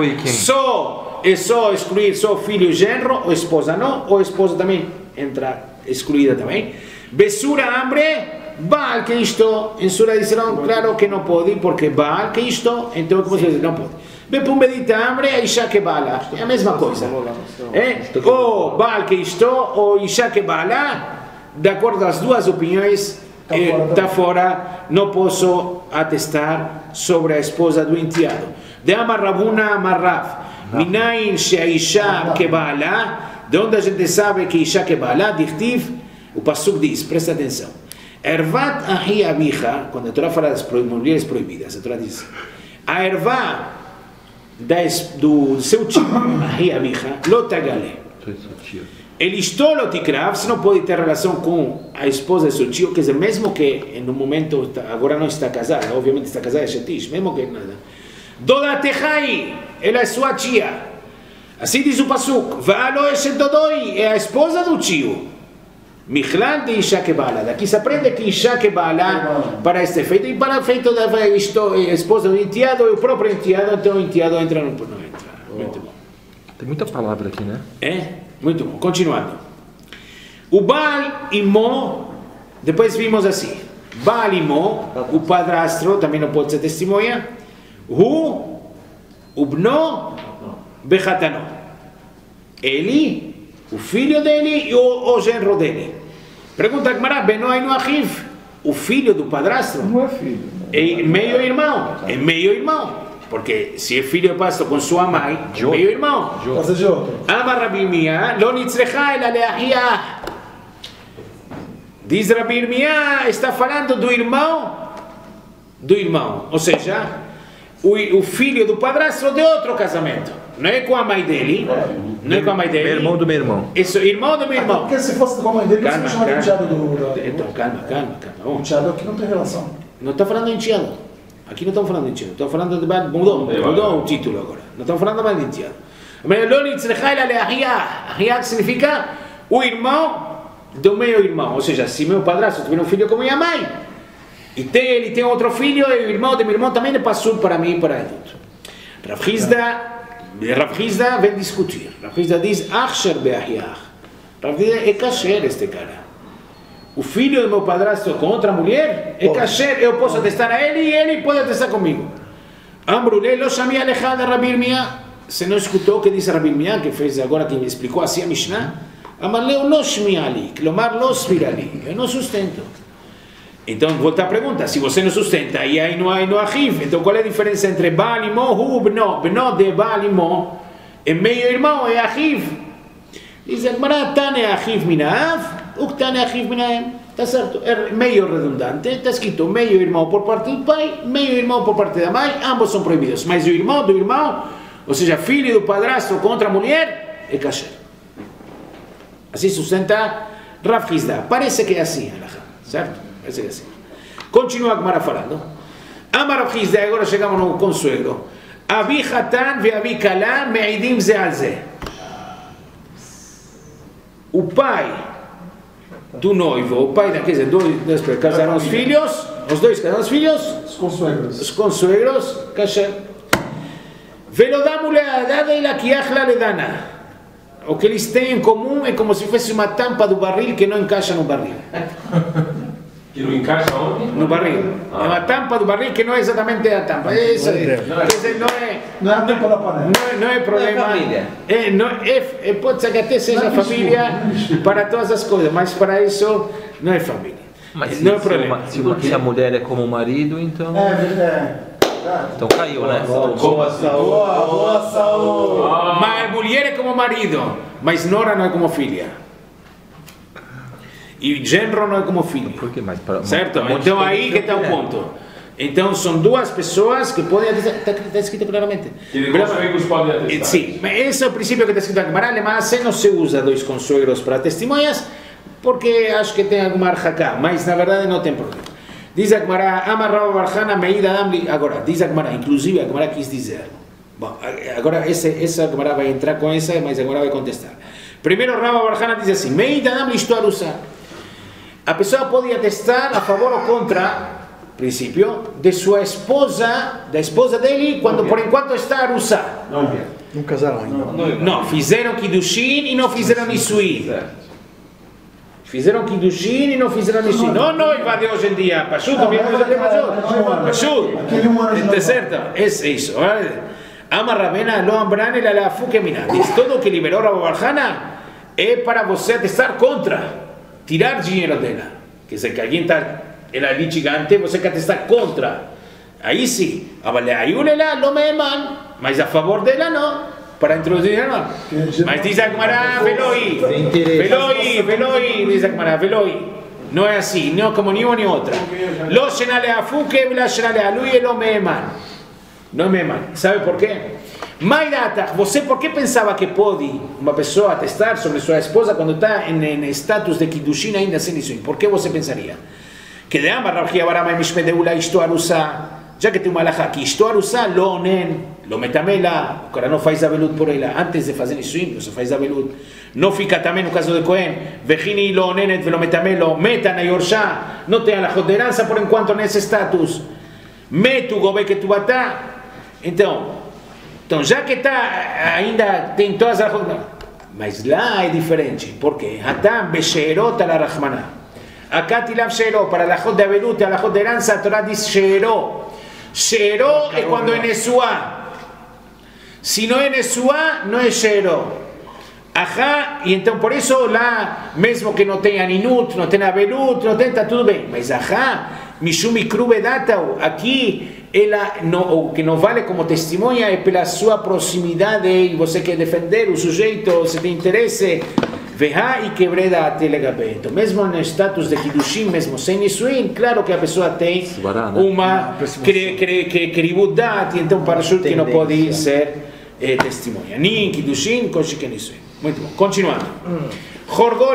só excluir só filho e genro, ou esposa não, ou esposa também entra excluída também. Besura, hambre. Baal que isto, em Sura disseram claro que não pode, porque Baal que isto, então como se diz, não pode. Bepumbedita hambre, a Isha que bala, é a mesma coisa. Ou Baal que isto, ou Isha que bala, de acordo às duas opiniões, está fora, não posso atestar sobre a esposa do enteado. De Amarrabuna Amarrav, Minain she a Isha que bala, de onde a gente sabe que Isha que bala, Dichtiv, o Pasuk diz, presta atenção. Ervat ahi abicha, quando a Torá fala das mulheres proibidas, a Torá diz: a ervá do seu tio, ahi abicha, lo tagale. Ele estolo tikrav, se não pode ter relação com a esposa de seu tio, quer dizer, mesmo que no momento, agora não está casada, obviamente está casada, é shetish, mesmo que nada. Dodatechai, ela é sua tia. Assim diz o Pasuk: Va'alo eshet dodoi, é a esposa do tio. Michlal de Isha que bala. Daqui se aprende que Isha que bala para este efeito e para o efeito da esposa do enteado e o próprio enteado, então o enteado entra ou não entra. Muito bom. Tem muita palavra aqui, né? É? Muito bom. Continuando. O Baal e Mo, depois vimos assim. Baal e Mo, o padrasto, também não pode ser testemunha. O Bno, Bechatano. Ele, o filho dele e o genro dele. Pergunta a Gemara, Benoi no Achiv, o filho do padrasto? Não é filho. É meio irmão. É meio irmão. Porque se é filho do padrasto com sua mãe, é meio irmão. Pode de outro. Amar Rabi Irmia, lo nitzrecha ela leahiah. Diz Rabi Irmia, está falando do irmão. Do irmão. Ou seja, o filho do padrasto de outro casamento. Não é com a mãe dele. Não é com a mãe dele. Irmão do meu irmão. Isso, irmão do meu irmão. Porque se fosse com a mãe dele, você não chama de enteado do... Então, calma. O enteado aqui não tem relação. Não está falando de enteado. Aqui não estamos falando de enteado. Estamos falando de... Mudou o título agora. Não estamos falando mais de enteado. Ahiah significa o irmão do meu irmão. Ou seja, se meu padrasto tiver um filho com minha mãe, e ele tem outro filho, e o irmão do meu irmão também passou para mim e para adulto. Rav Hizda vem discutir. Rav Hizda diz, Achsher be'ahiah. Rav Hizda é kasher este cara. O filho do meu padrasto com outra mulher é kasher, eu posso atestar a ele e ele pode atestar comigo. Ambrulei lo chamei alejada Rabi Irmia. Você não escutou o que disse Rabi Irmia, que fez agora, que me explicou assim a Mishnah? Amarleu lo shmiali, klomar lo spirali. Eu não sustento. Então, volta a pergunta, se você não sustenta e aí não há no Achiv, então qual é a diferença entre Baal e Mo? Bno de Baal e Mo é meio irmão, é Achiv. Diz a Gemara, Tane Achiv Minav, Uktane Achiv Minahem. Está certo, é meio redundante, está escrito meio irmão por parte do pai, meio irmão por parte da mãe, ambos são proibidos, mas o irmão do irmão, ou seja, filho do padrasto contra a mulher, é kasher. Assim sustenta Rav Hizda. Parece que é assim, certo? Parece que é assim. Continua a Gemara falando. Amar Rav Hizda, agora chegamos no consuelo. Abi Hatan ve Abi Kala me'idim ze al ze. o pai do noivo, o pai da casa, dois casaram os filhos, os dois casaram os filhos, os consuegros, kasher. Velo da mulher dada e la kiachla le dana. O que eles têm em comum é como se fosse uma tampa do barril que não encaixa no barril. Que não encaixa onde? No barril. É uma tampa do barril que não é exatamente a tampa. Isso Não é a tampa da panela. não é problema. Pode ser que até seja família para todas as coisas, mas para isso não é família. Mas não é problema. Se a mulher é como o marido, então... É verdade. Então caiu, né? Boa saúde. Mas a mulher é como marido, mas nora não é como filha. E genro não é como filho. Por que mais? Certo? Então aí que está o ponto. Então são duas pessoas que podem atestar, está escrito claramente. Que consuegros podem atestar. Sim, mas esse é o princípio que está escrito na Gemara, mas não se usa dois consuegros para testemunhas, porque acho que tem alguma arjacá, mas na verdade não tem problema. Diz a Gemara, Amarrava Barjana Meida Damli. Agora, diz a Gemara, inclusive a Gemara quis dizer. Bom, agora essa Gemara vai entrar com essa, mas a Gemara vai contestar. Primeiro, Rava Barjana diz assim: Meida Damli Istuarusa. A pessoa pode atestar a favor ou contra, princípio, de sua esposa, da esposa dele, quando por enquanto está arusa. Não casaram ainda. Não, fizeram Kiddushin e não fizeram Nisuin. Fizeram Kiddushin e não fizeram Nisuin. Não noiva de hoje em dia. Pachut, está certo? É isso. Ama Rabena, lo ambran el alafu que mina. Diz todo que liberou a Barjana é para você atestar contra. Tirar dinheiro dela. Quer dizer, que alguém está ali gigante, você quer testar contra. Aí sim. Aí o Lela não me eman, mas a favor dela não. Para introduzir dinheiro. Mas diz a Gemara, veloi, diz a Gemara, veloi. Não é assim, não como ni uma nem outra. Lo shenale afuke, la shenale alui, lo me eman. Não me eman. Sabe por quê? Maidatach, você por que pensava que pode uma pessoa atestar sobre sua esposa quando está em status de Kiddushin ainda sem isso? Por que você pensaria? Que de Amar Rabbi Abarama Mishmedeula Ishto Arusa, já que tem uma alahá que Ishto Arusa lo onen, lo metamela, o cara não faz abelut por ela, antes de fazer isso, você faz abelut. Não fica também no caso de Cohen, Vechini lo onenet velo metamelo, meta na Yorsha, não tem alahot de herança por enquanto nesse status. Metu gobe que tu batá. Então, já que está, ainda tem todas as... Mas lá é diferente. Por quê? Hatam besheirot ala Rahmaná. Acá tilav sheirot, para la jod de abelut, a la jod de herança, a Torah diz sheirot. Sheirot é quando é nesuá. Se não é nesuá, não é sheirot. Ajá, e então por isso lá, mesmo que não tenha ninut, não tenha abelut, não tenha, está tudo bem. Mas ajá, mishum ikru bedatau, aqui... Ela o que não vale como testemunha é pela sua proximidade e você quer defender o sujeito, você tem interesse, veja e quebreda até legabeto. Mesmo no status de Kiddushin, mesmo sem Nisuin, claro que a pessoa tem uma credibilidade, então para que não pode ser testemunha. Nem em Kiddushin, com Shiken Nisuin. Muito bom. Continuando. Jorgó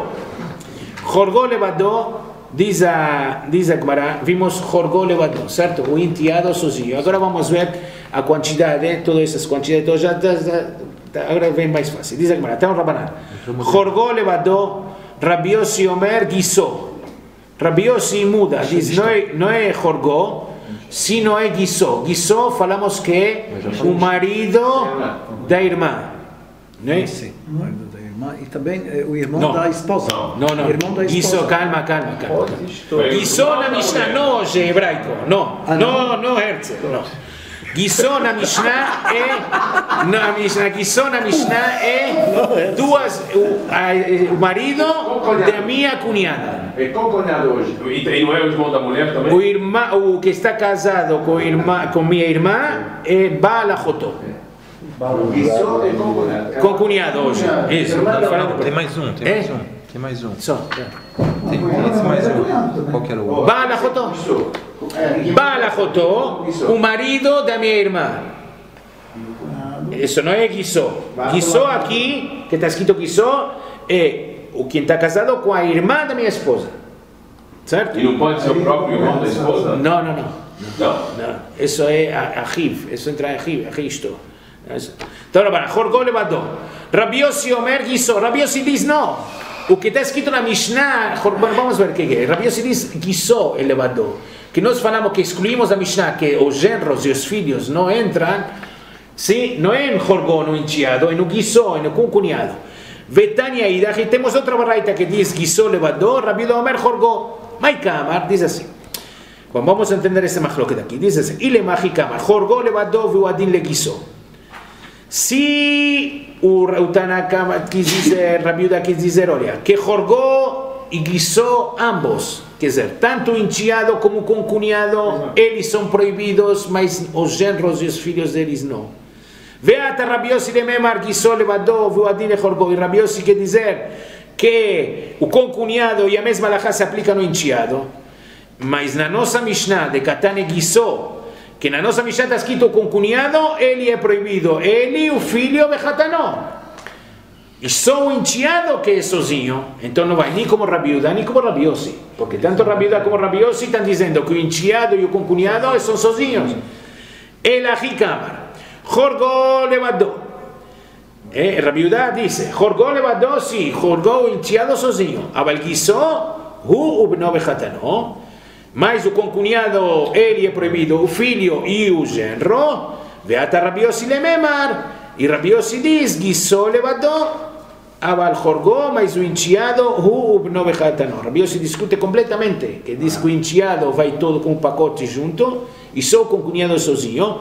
levador. Diz a Gemara, vimos Jorgó levador, certo? O enteado sozinho. Agora vamos ver a quantidade, todas essas quantidades, agora vem mais fácil. Diz a Gemara, tem um Rabanan. Jorgó levador, Rabbi Yossi Omer Guissó. Rabbi Yossi muda, diz, não é Jorgó, sino é Guissó. Guissó falamos que é o marido da irmã. Não é? Sim. E também o irmão da esposa. Não. Isso, calma. Guissó na Mishnah, não hoje hebraico. Não, Herzl. Não. Guissó na Mishnah é duas, o marido da minha cunhada. E com cunhado hoje. E não é o irmão da mulher também? O que está casado com minha irmã é Baal Achotó. Com cunhado hoje. Isso. Tem mais um. Só. Tem mais um. Qual que era o outro? Baal Achotó, o marido da minha irmã. Isso não é Guissó. Guissó aqui, que está escrito Guissó, é o quem está casado com a irmã da minha esposa. Certo? E não pode ser o próprio irmão da esposa? Não. Isso é Achiv. Isso entra em Achiv. Então, Jorgó levador. Rabbi Yossi Omer Guisó. Rabbi Yossi diz não. O que está escrito na Mishnah, vamos ver o que é. Rabbi Yossi diz Guisó elevador. Que nós falamos que excluímos da Mishnah que os genros e os filhos não entram, sim, não é em Jorgó, no enteado, é no Guisó, é no concunhado. Vetania Idach, e temos outra baraita que diz Guisó elevador, Rabbi Omer Jorgó. Mai Kamar diz assim. Vamos a entender esse machloket aqui. Diz assim: Ile Mahi Kamar, Jorgó elevador e o Adin le Guisó. Se o Tanaka quis dizer, Rabbi Yehuda quis dizer, olha, que Jorgó e Guisó ambos, quer dizer, tanto o enteado como o concunhado, eles são proibidos, mas os genros e os filhos deles não. Veata Rabbi Yossi de Memar Guisó levador e o Adin le Jorgó. E Rabbi Yossi quer dizer que o concunhado e a mesma halachá se aplica no enteado, mas na nossa Mishnah de Katane Guisó, que na nossa Mishnah está escrito o concunhado, ele é proibido, ele, o filho, Bechatanó. E só o enteado que é sozinho, então não vai nem como Rabbi Yehuda, nem como Rabbi Yossi, porque tanto Rabbi Yehuda como Rabbi Yossi estão dizendo que o enteado e o concunado são sozinhos. El Ahikamar, Jorgó levador. Rabbi Yehuda diz, Jorgó levador, sim, Jorgó o enteado sozinho. Aval Guisó, hu ubno Bechatanó. Mas o concunhado, ele é proibido, o filho e o genro. Veata Rabbi Yossi lememar. E Rabbi Yossi diz, Guisó levador, aval Jorgó, mas o enteado, hu ubno bechatanó. Rabbi Yossi discute completamente, que diz que o enteado vai todo com um pacote junto, e só o concunhado sozinho.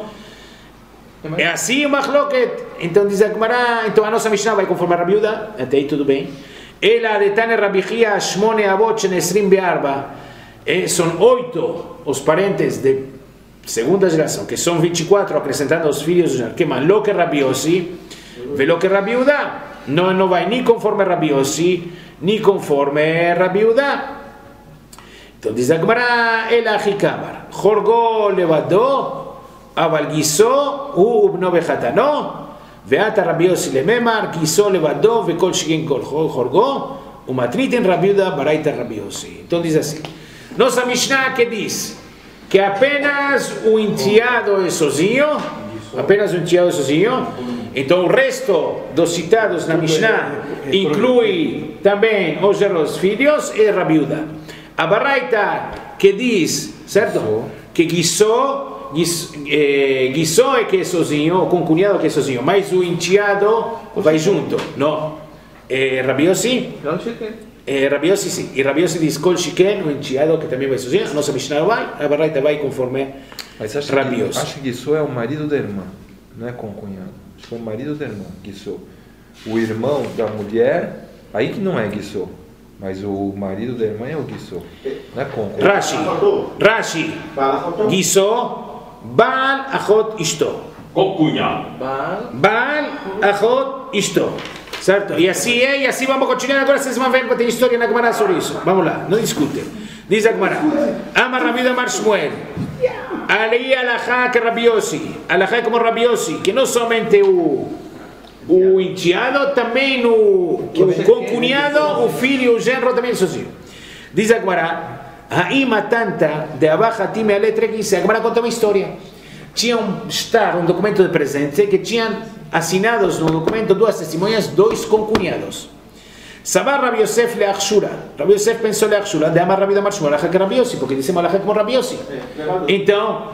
É assim o machloket. Então diz a Gemara, então a nossa Mishnah vai conforme a Rabbi Yehuda, até aí tudo bem. Ela detane Rabbi Chia, shmone avot shenesrim bearba. São 8 os parentes de segunda geração, que são 24 acrescentando os filhos, que lo que Rabbi Yossi, velo que Rabbi Yehuda, não vai nem conforme Rabbi Yossi, nem conforme Rabbi Yehuda. Então diz a Gemara, el Ahikamar, Jorgó levador, aval Guisó, u ubno bechatanó, veata Rabbi Yossi lememar, Guisó levador, vekol shigen kol Jorgó, umatritin Rabbi Yehuda, baraita Rabbi Yossi. Então diz assim. Nossa Mishnah que diz que apenas o enteado é sozinho, apenas o enteado é sozinho, então o resto dos citados na Mishnah inclui também os genros filhos e Rabbi Yehuda. A baraita que diz, certo? Que Guisó é que é sozinho, o concunhado que é sozinho, mas o enteado vai junto, não? Rabbi Yossi? Rabbi Yossi sim, e Rabbi Yossi diz Kol Shiken, o enteado que também vai sozinho, a nossa Mishnah vai, a baraita vai conforme Rabbi Yossi. Acho que Guisó é o marido da irmã, não é concunhado, acho que é o marido da irmã, Guisó. O irmão da mulher, aí que não é Guisó, mas o marido da irmã é o Guisó, não é concunhado. Rashi, Guisó, Baal Achot Ishto. Concunhado. Baal Achot Ishto. Certo? E assim vamos continuar. Agora vocês vão ver que tem história na Gemara sobre isso. Vamos lá, não discute. Diz a Gemara: Amar Rabbi Yehuda Amar Shmuel. Alei alachá que Rabbi Yossi. Alachá como Rabbi Yossi, que não somente o enteado, também o concunhado, o filho, o genro também sozinho. Diz a Gemara: Haima tanta de abajatim a letra que a Gemara conta uma história. Tinha um documento de presente que tinham assinados no documento duas testemunhas, 2 concunhados. Sabar Rabbi Yosef le Achshura. Rabbi Yosef pensou le Achshura, de amar Rabbi Yehuda Amar Shmuel, alachá que Rabbi Yossi, porque dizemos alachá como Rabbi Yossi. Então,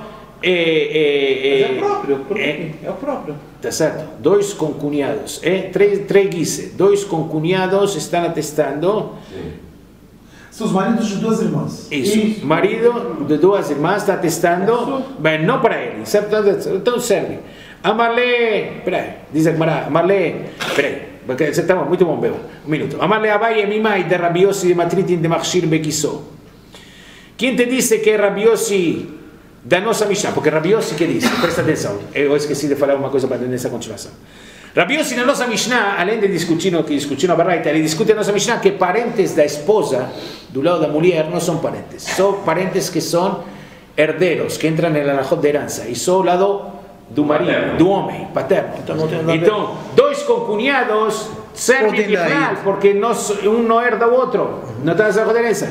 é o próprio. Tá certo? 2 concunhados, três guise. 2 concunhados estão atestando. São os maridos de 2 irmãs. Isso. Marido de 2 irmãs está atestando, bem, não para ele, certo? Então serve. Amarle, peraí, diz a Gemara, Amarle, peraí, porque você está muito bom, bebo, um minuto. Amarle Abaye Mimai de Rabbi Yossi de Matritin de Machshir Bequissó. Quem te disse que é Rabbi Yossi da nossa Mishnah? Porque Rabbi Yossi que disse, presta atenção, eu esqueci de falar uma coisa para nessa continuação. Rabbi Yossi na nossa Mishnah, além de discutir a baraita, ele discute na nossa Mishnah que parentes da esposa, do lado da mulher, não são parentes. São parentes que são herdeiros, que entram na halachot de herança. E só o lado do marido, do homem, paterno. Então, 2 concunhados servem igual, porque um não herda o outro. Não está essa herança.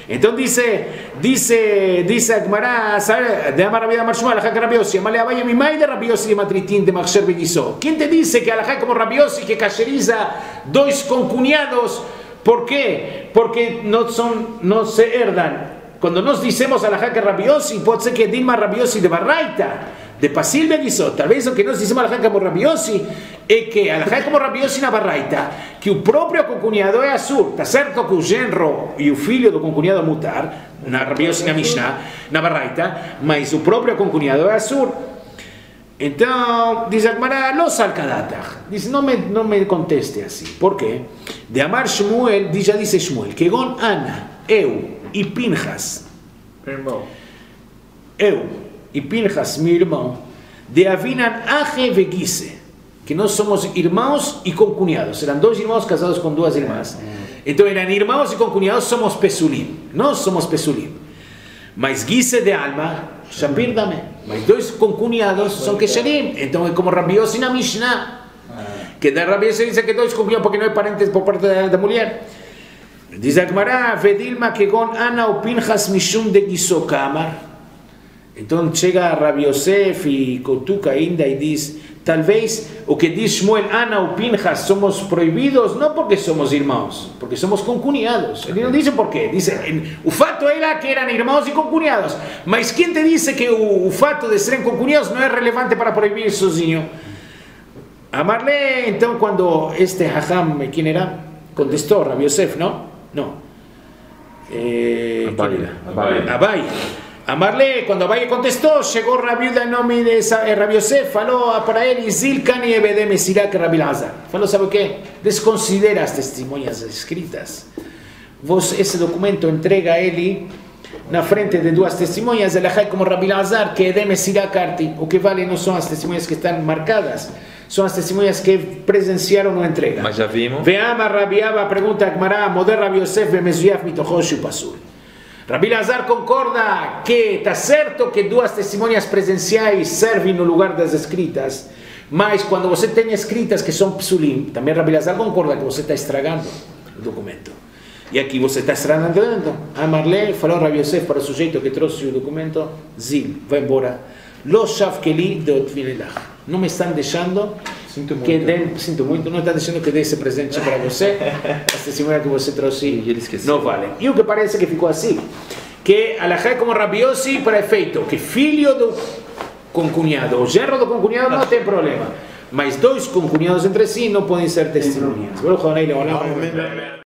Então dice Agmará, de Amar Rabbi Amar Shmuel, alajá que Rabbi Yossi, Amale Abaye Mimai de Rabbi Yossi de Matritín de Machsher Beguizó. ¿Quién te dice que alajá como Rabbi Yossi que cacheriza dos concuñados? ¿Por qué? Porque no se herdan. Cuando nos decimos alajá que Rabbi Yossi, puede ser que Dilma Rabbi Yossi de Barraita, de Pasil Beguizó. Tal vez lo que nos decimos alajá como Rabbi Yossi è che alajá como Rabbi Yossi na Barraita, che il proprio concunhado è assur. Tá certo che il genro e il figlio do concunhado mutar, na Rabbi Yossi na Mishnah, na Barraita, mas o próprio concunhado é assur. Então, diz Agmará, lo salkadatach. Diz, não me conteste assim. Por quê? De Amar Shmuel, já disse Shmuel, que gon Ana, eu e Pinchas, Irmão. eu e Pinchas, meu irmão, de Avinan Ache Veguise, que nós somos irmãos e concunhados. Eram dois irmãos casados com duas irmãs. Então eram irmãos e concunhados, somos Pesulim. Nós somos Pesulim. Mas Guise de alma, Shapir dame. Mas dois concunhados são Kesherim. Então é como Rabbi Yossi na Mishnah. Que da Rabbi Yossi diz que dois concunhados porque não é parentes por parte da mulher. Diz Agmará, Vedilma que gon Ana ou Pinchas Mishum de Guiso Kamar. Então chega Rabbi Yosef e Kotuka ainda e diz, talvez o que diz Shmuel, Ana ou Pinchas somos proibidos, não porque somos irmãos, porque somos concunhados. Ele não diz por quê, diz, o fato era que eram irmãos e concunhados, mas quem te disse que o fato de serem concunhados não é relevante para proibir sozinho? Amarle, então, quando este Hacham, quem era? Contestou, Rabbi Yosef, não? Não. Abai. Amarle, quando Abaye contestou, chegou Rabi Uda em nome de Rabbi Yosef, falou para ele, Zilkan e Ebede Mesirak Rabbi Lazar. Falou, sabe o que? Desconsidera as testemunhas escritas. Esse documento entrega a ele na frente de duas testemunhas, ele é como Rabbi Lazar, que Ede Mesirak Arti. O que vale não são as testemunhas que estão marcadas, são as testemunhas que presenciaram a entrega. Mas já vimos. Veama Rabbi Abba, pergunta a Gmará, Moder Rabbi Yosef, Bemezuyaf Mitochosh Pasul. Rabbi Lazar concorda que está certo que duas testemunhas presenciais servem no lugar das escritas, mas quando você tem escritas que são psulim, também Rabbi Lazar concorda que você está estragando o documento. E aqui você está estragando. Amarle falou Rabbi Yosef para o sujeito que trouxe o documento, Zil, vai embora. Lo shavkeli de otvinelach. Não me estão deixando Sinto muito. que den, sinto muito, não está deixando que dê esse presente para você. As testemunhas que você trouxe ele esqueceu. não valem. E o que parece que ficou assim, que alajá é como Rabbi Yossi para efeito, que filho do concunhado, o genro do concunhado não tem problema, mas dois concunhados entre si não podem ser testemunhas.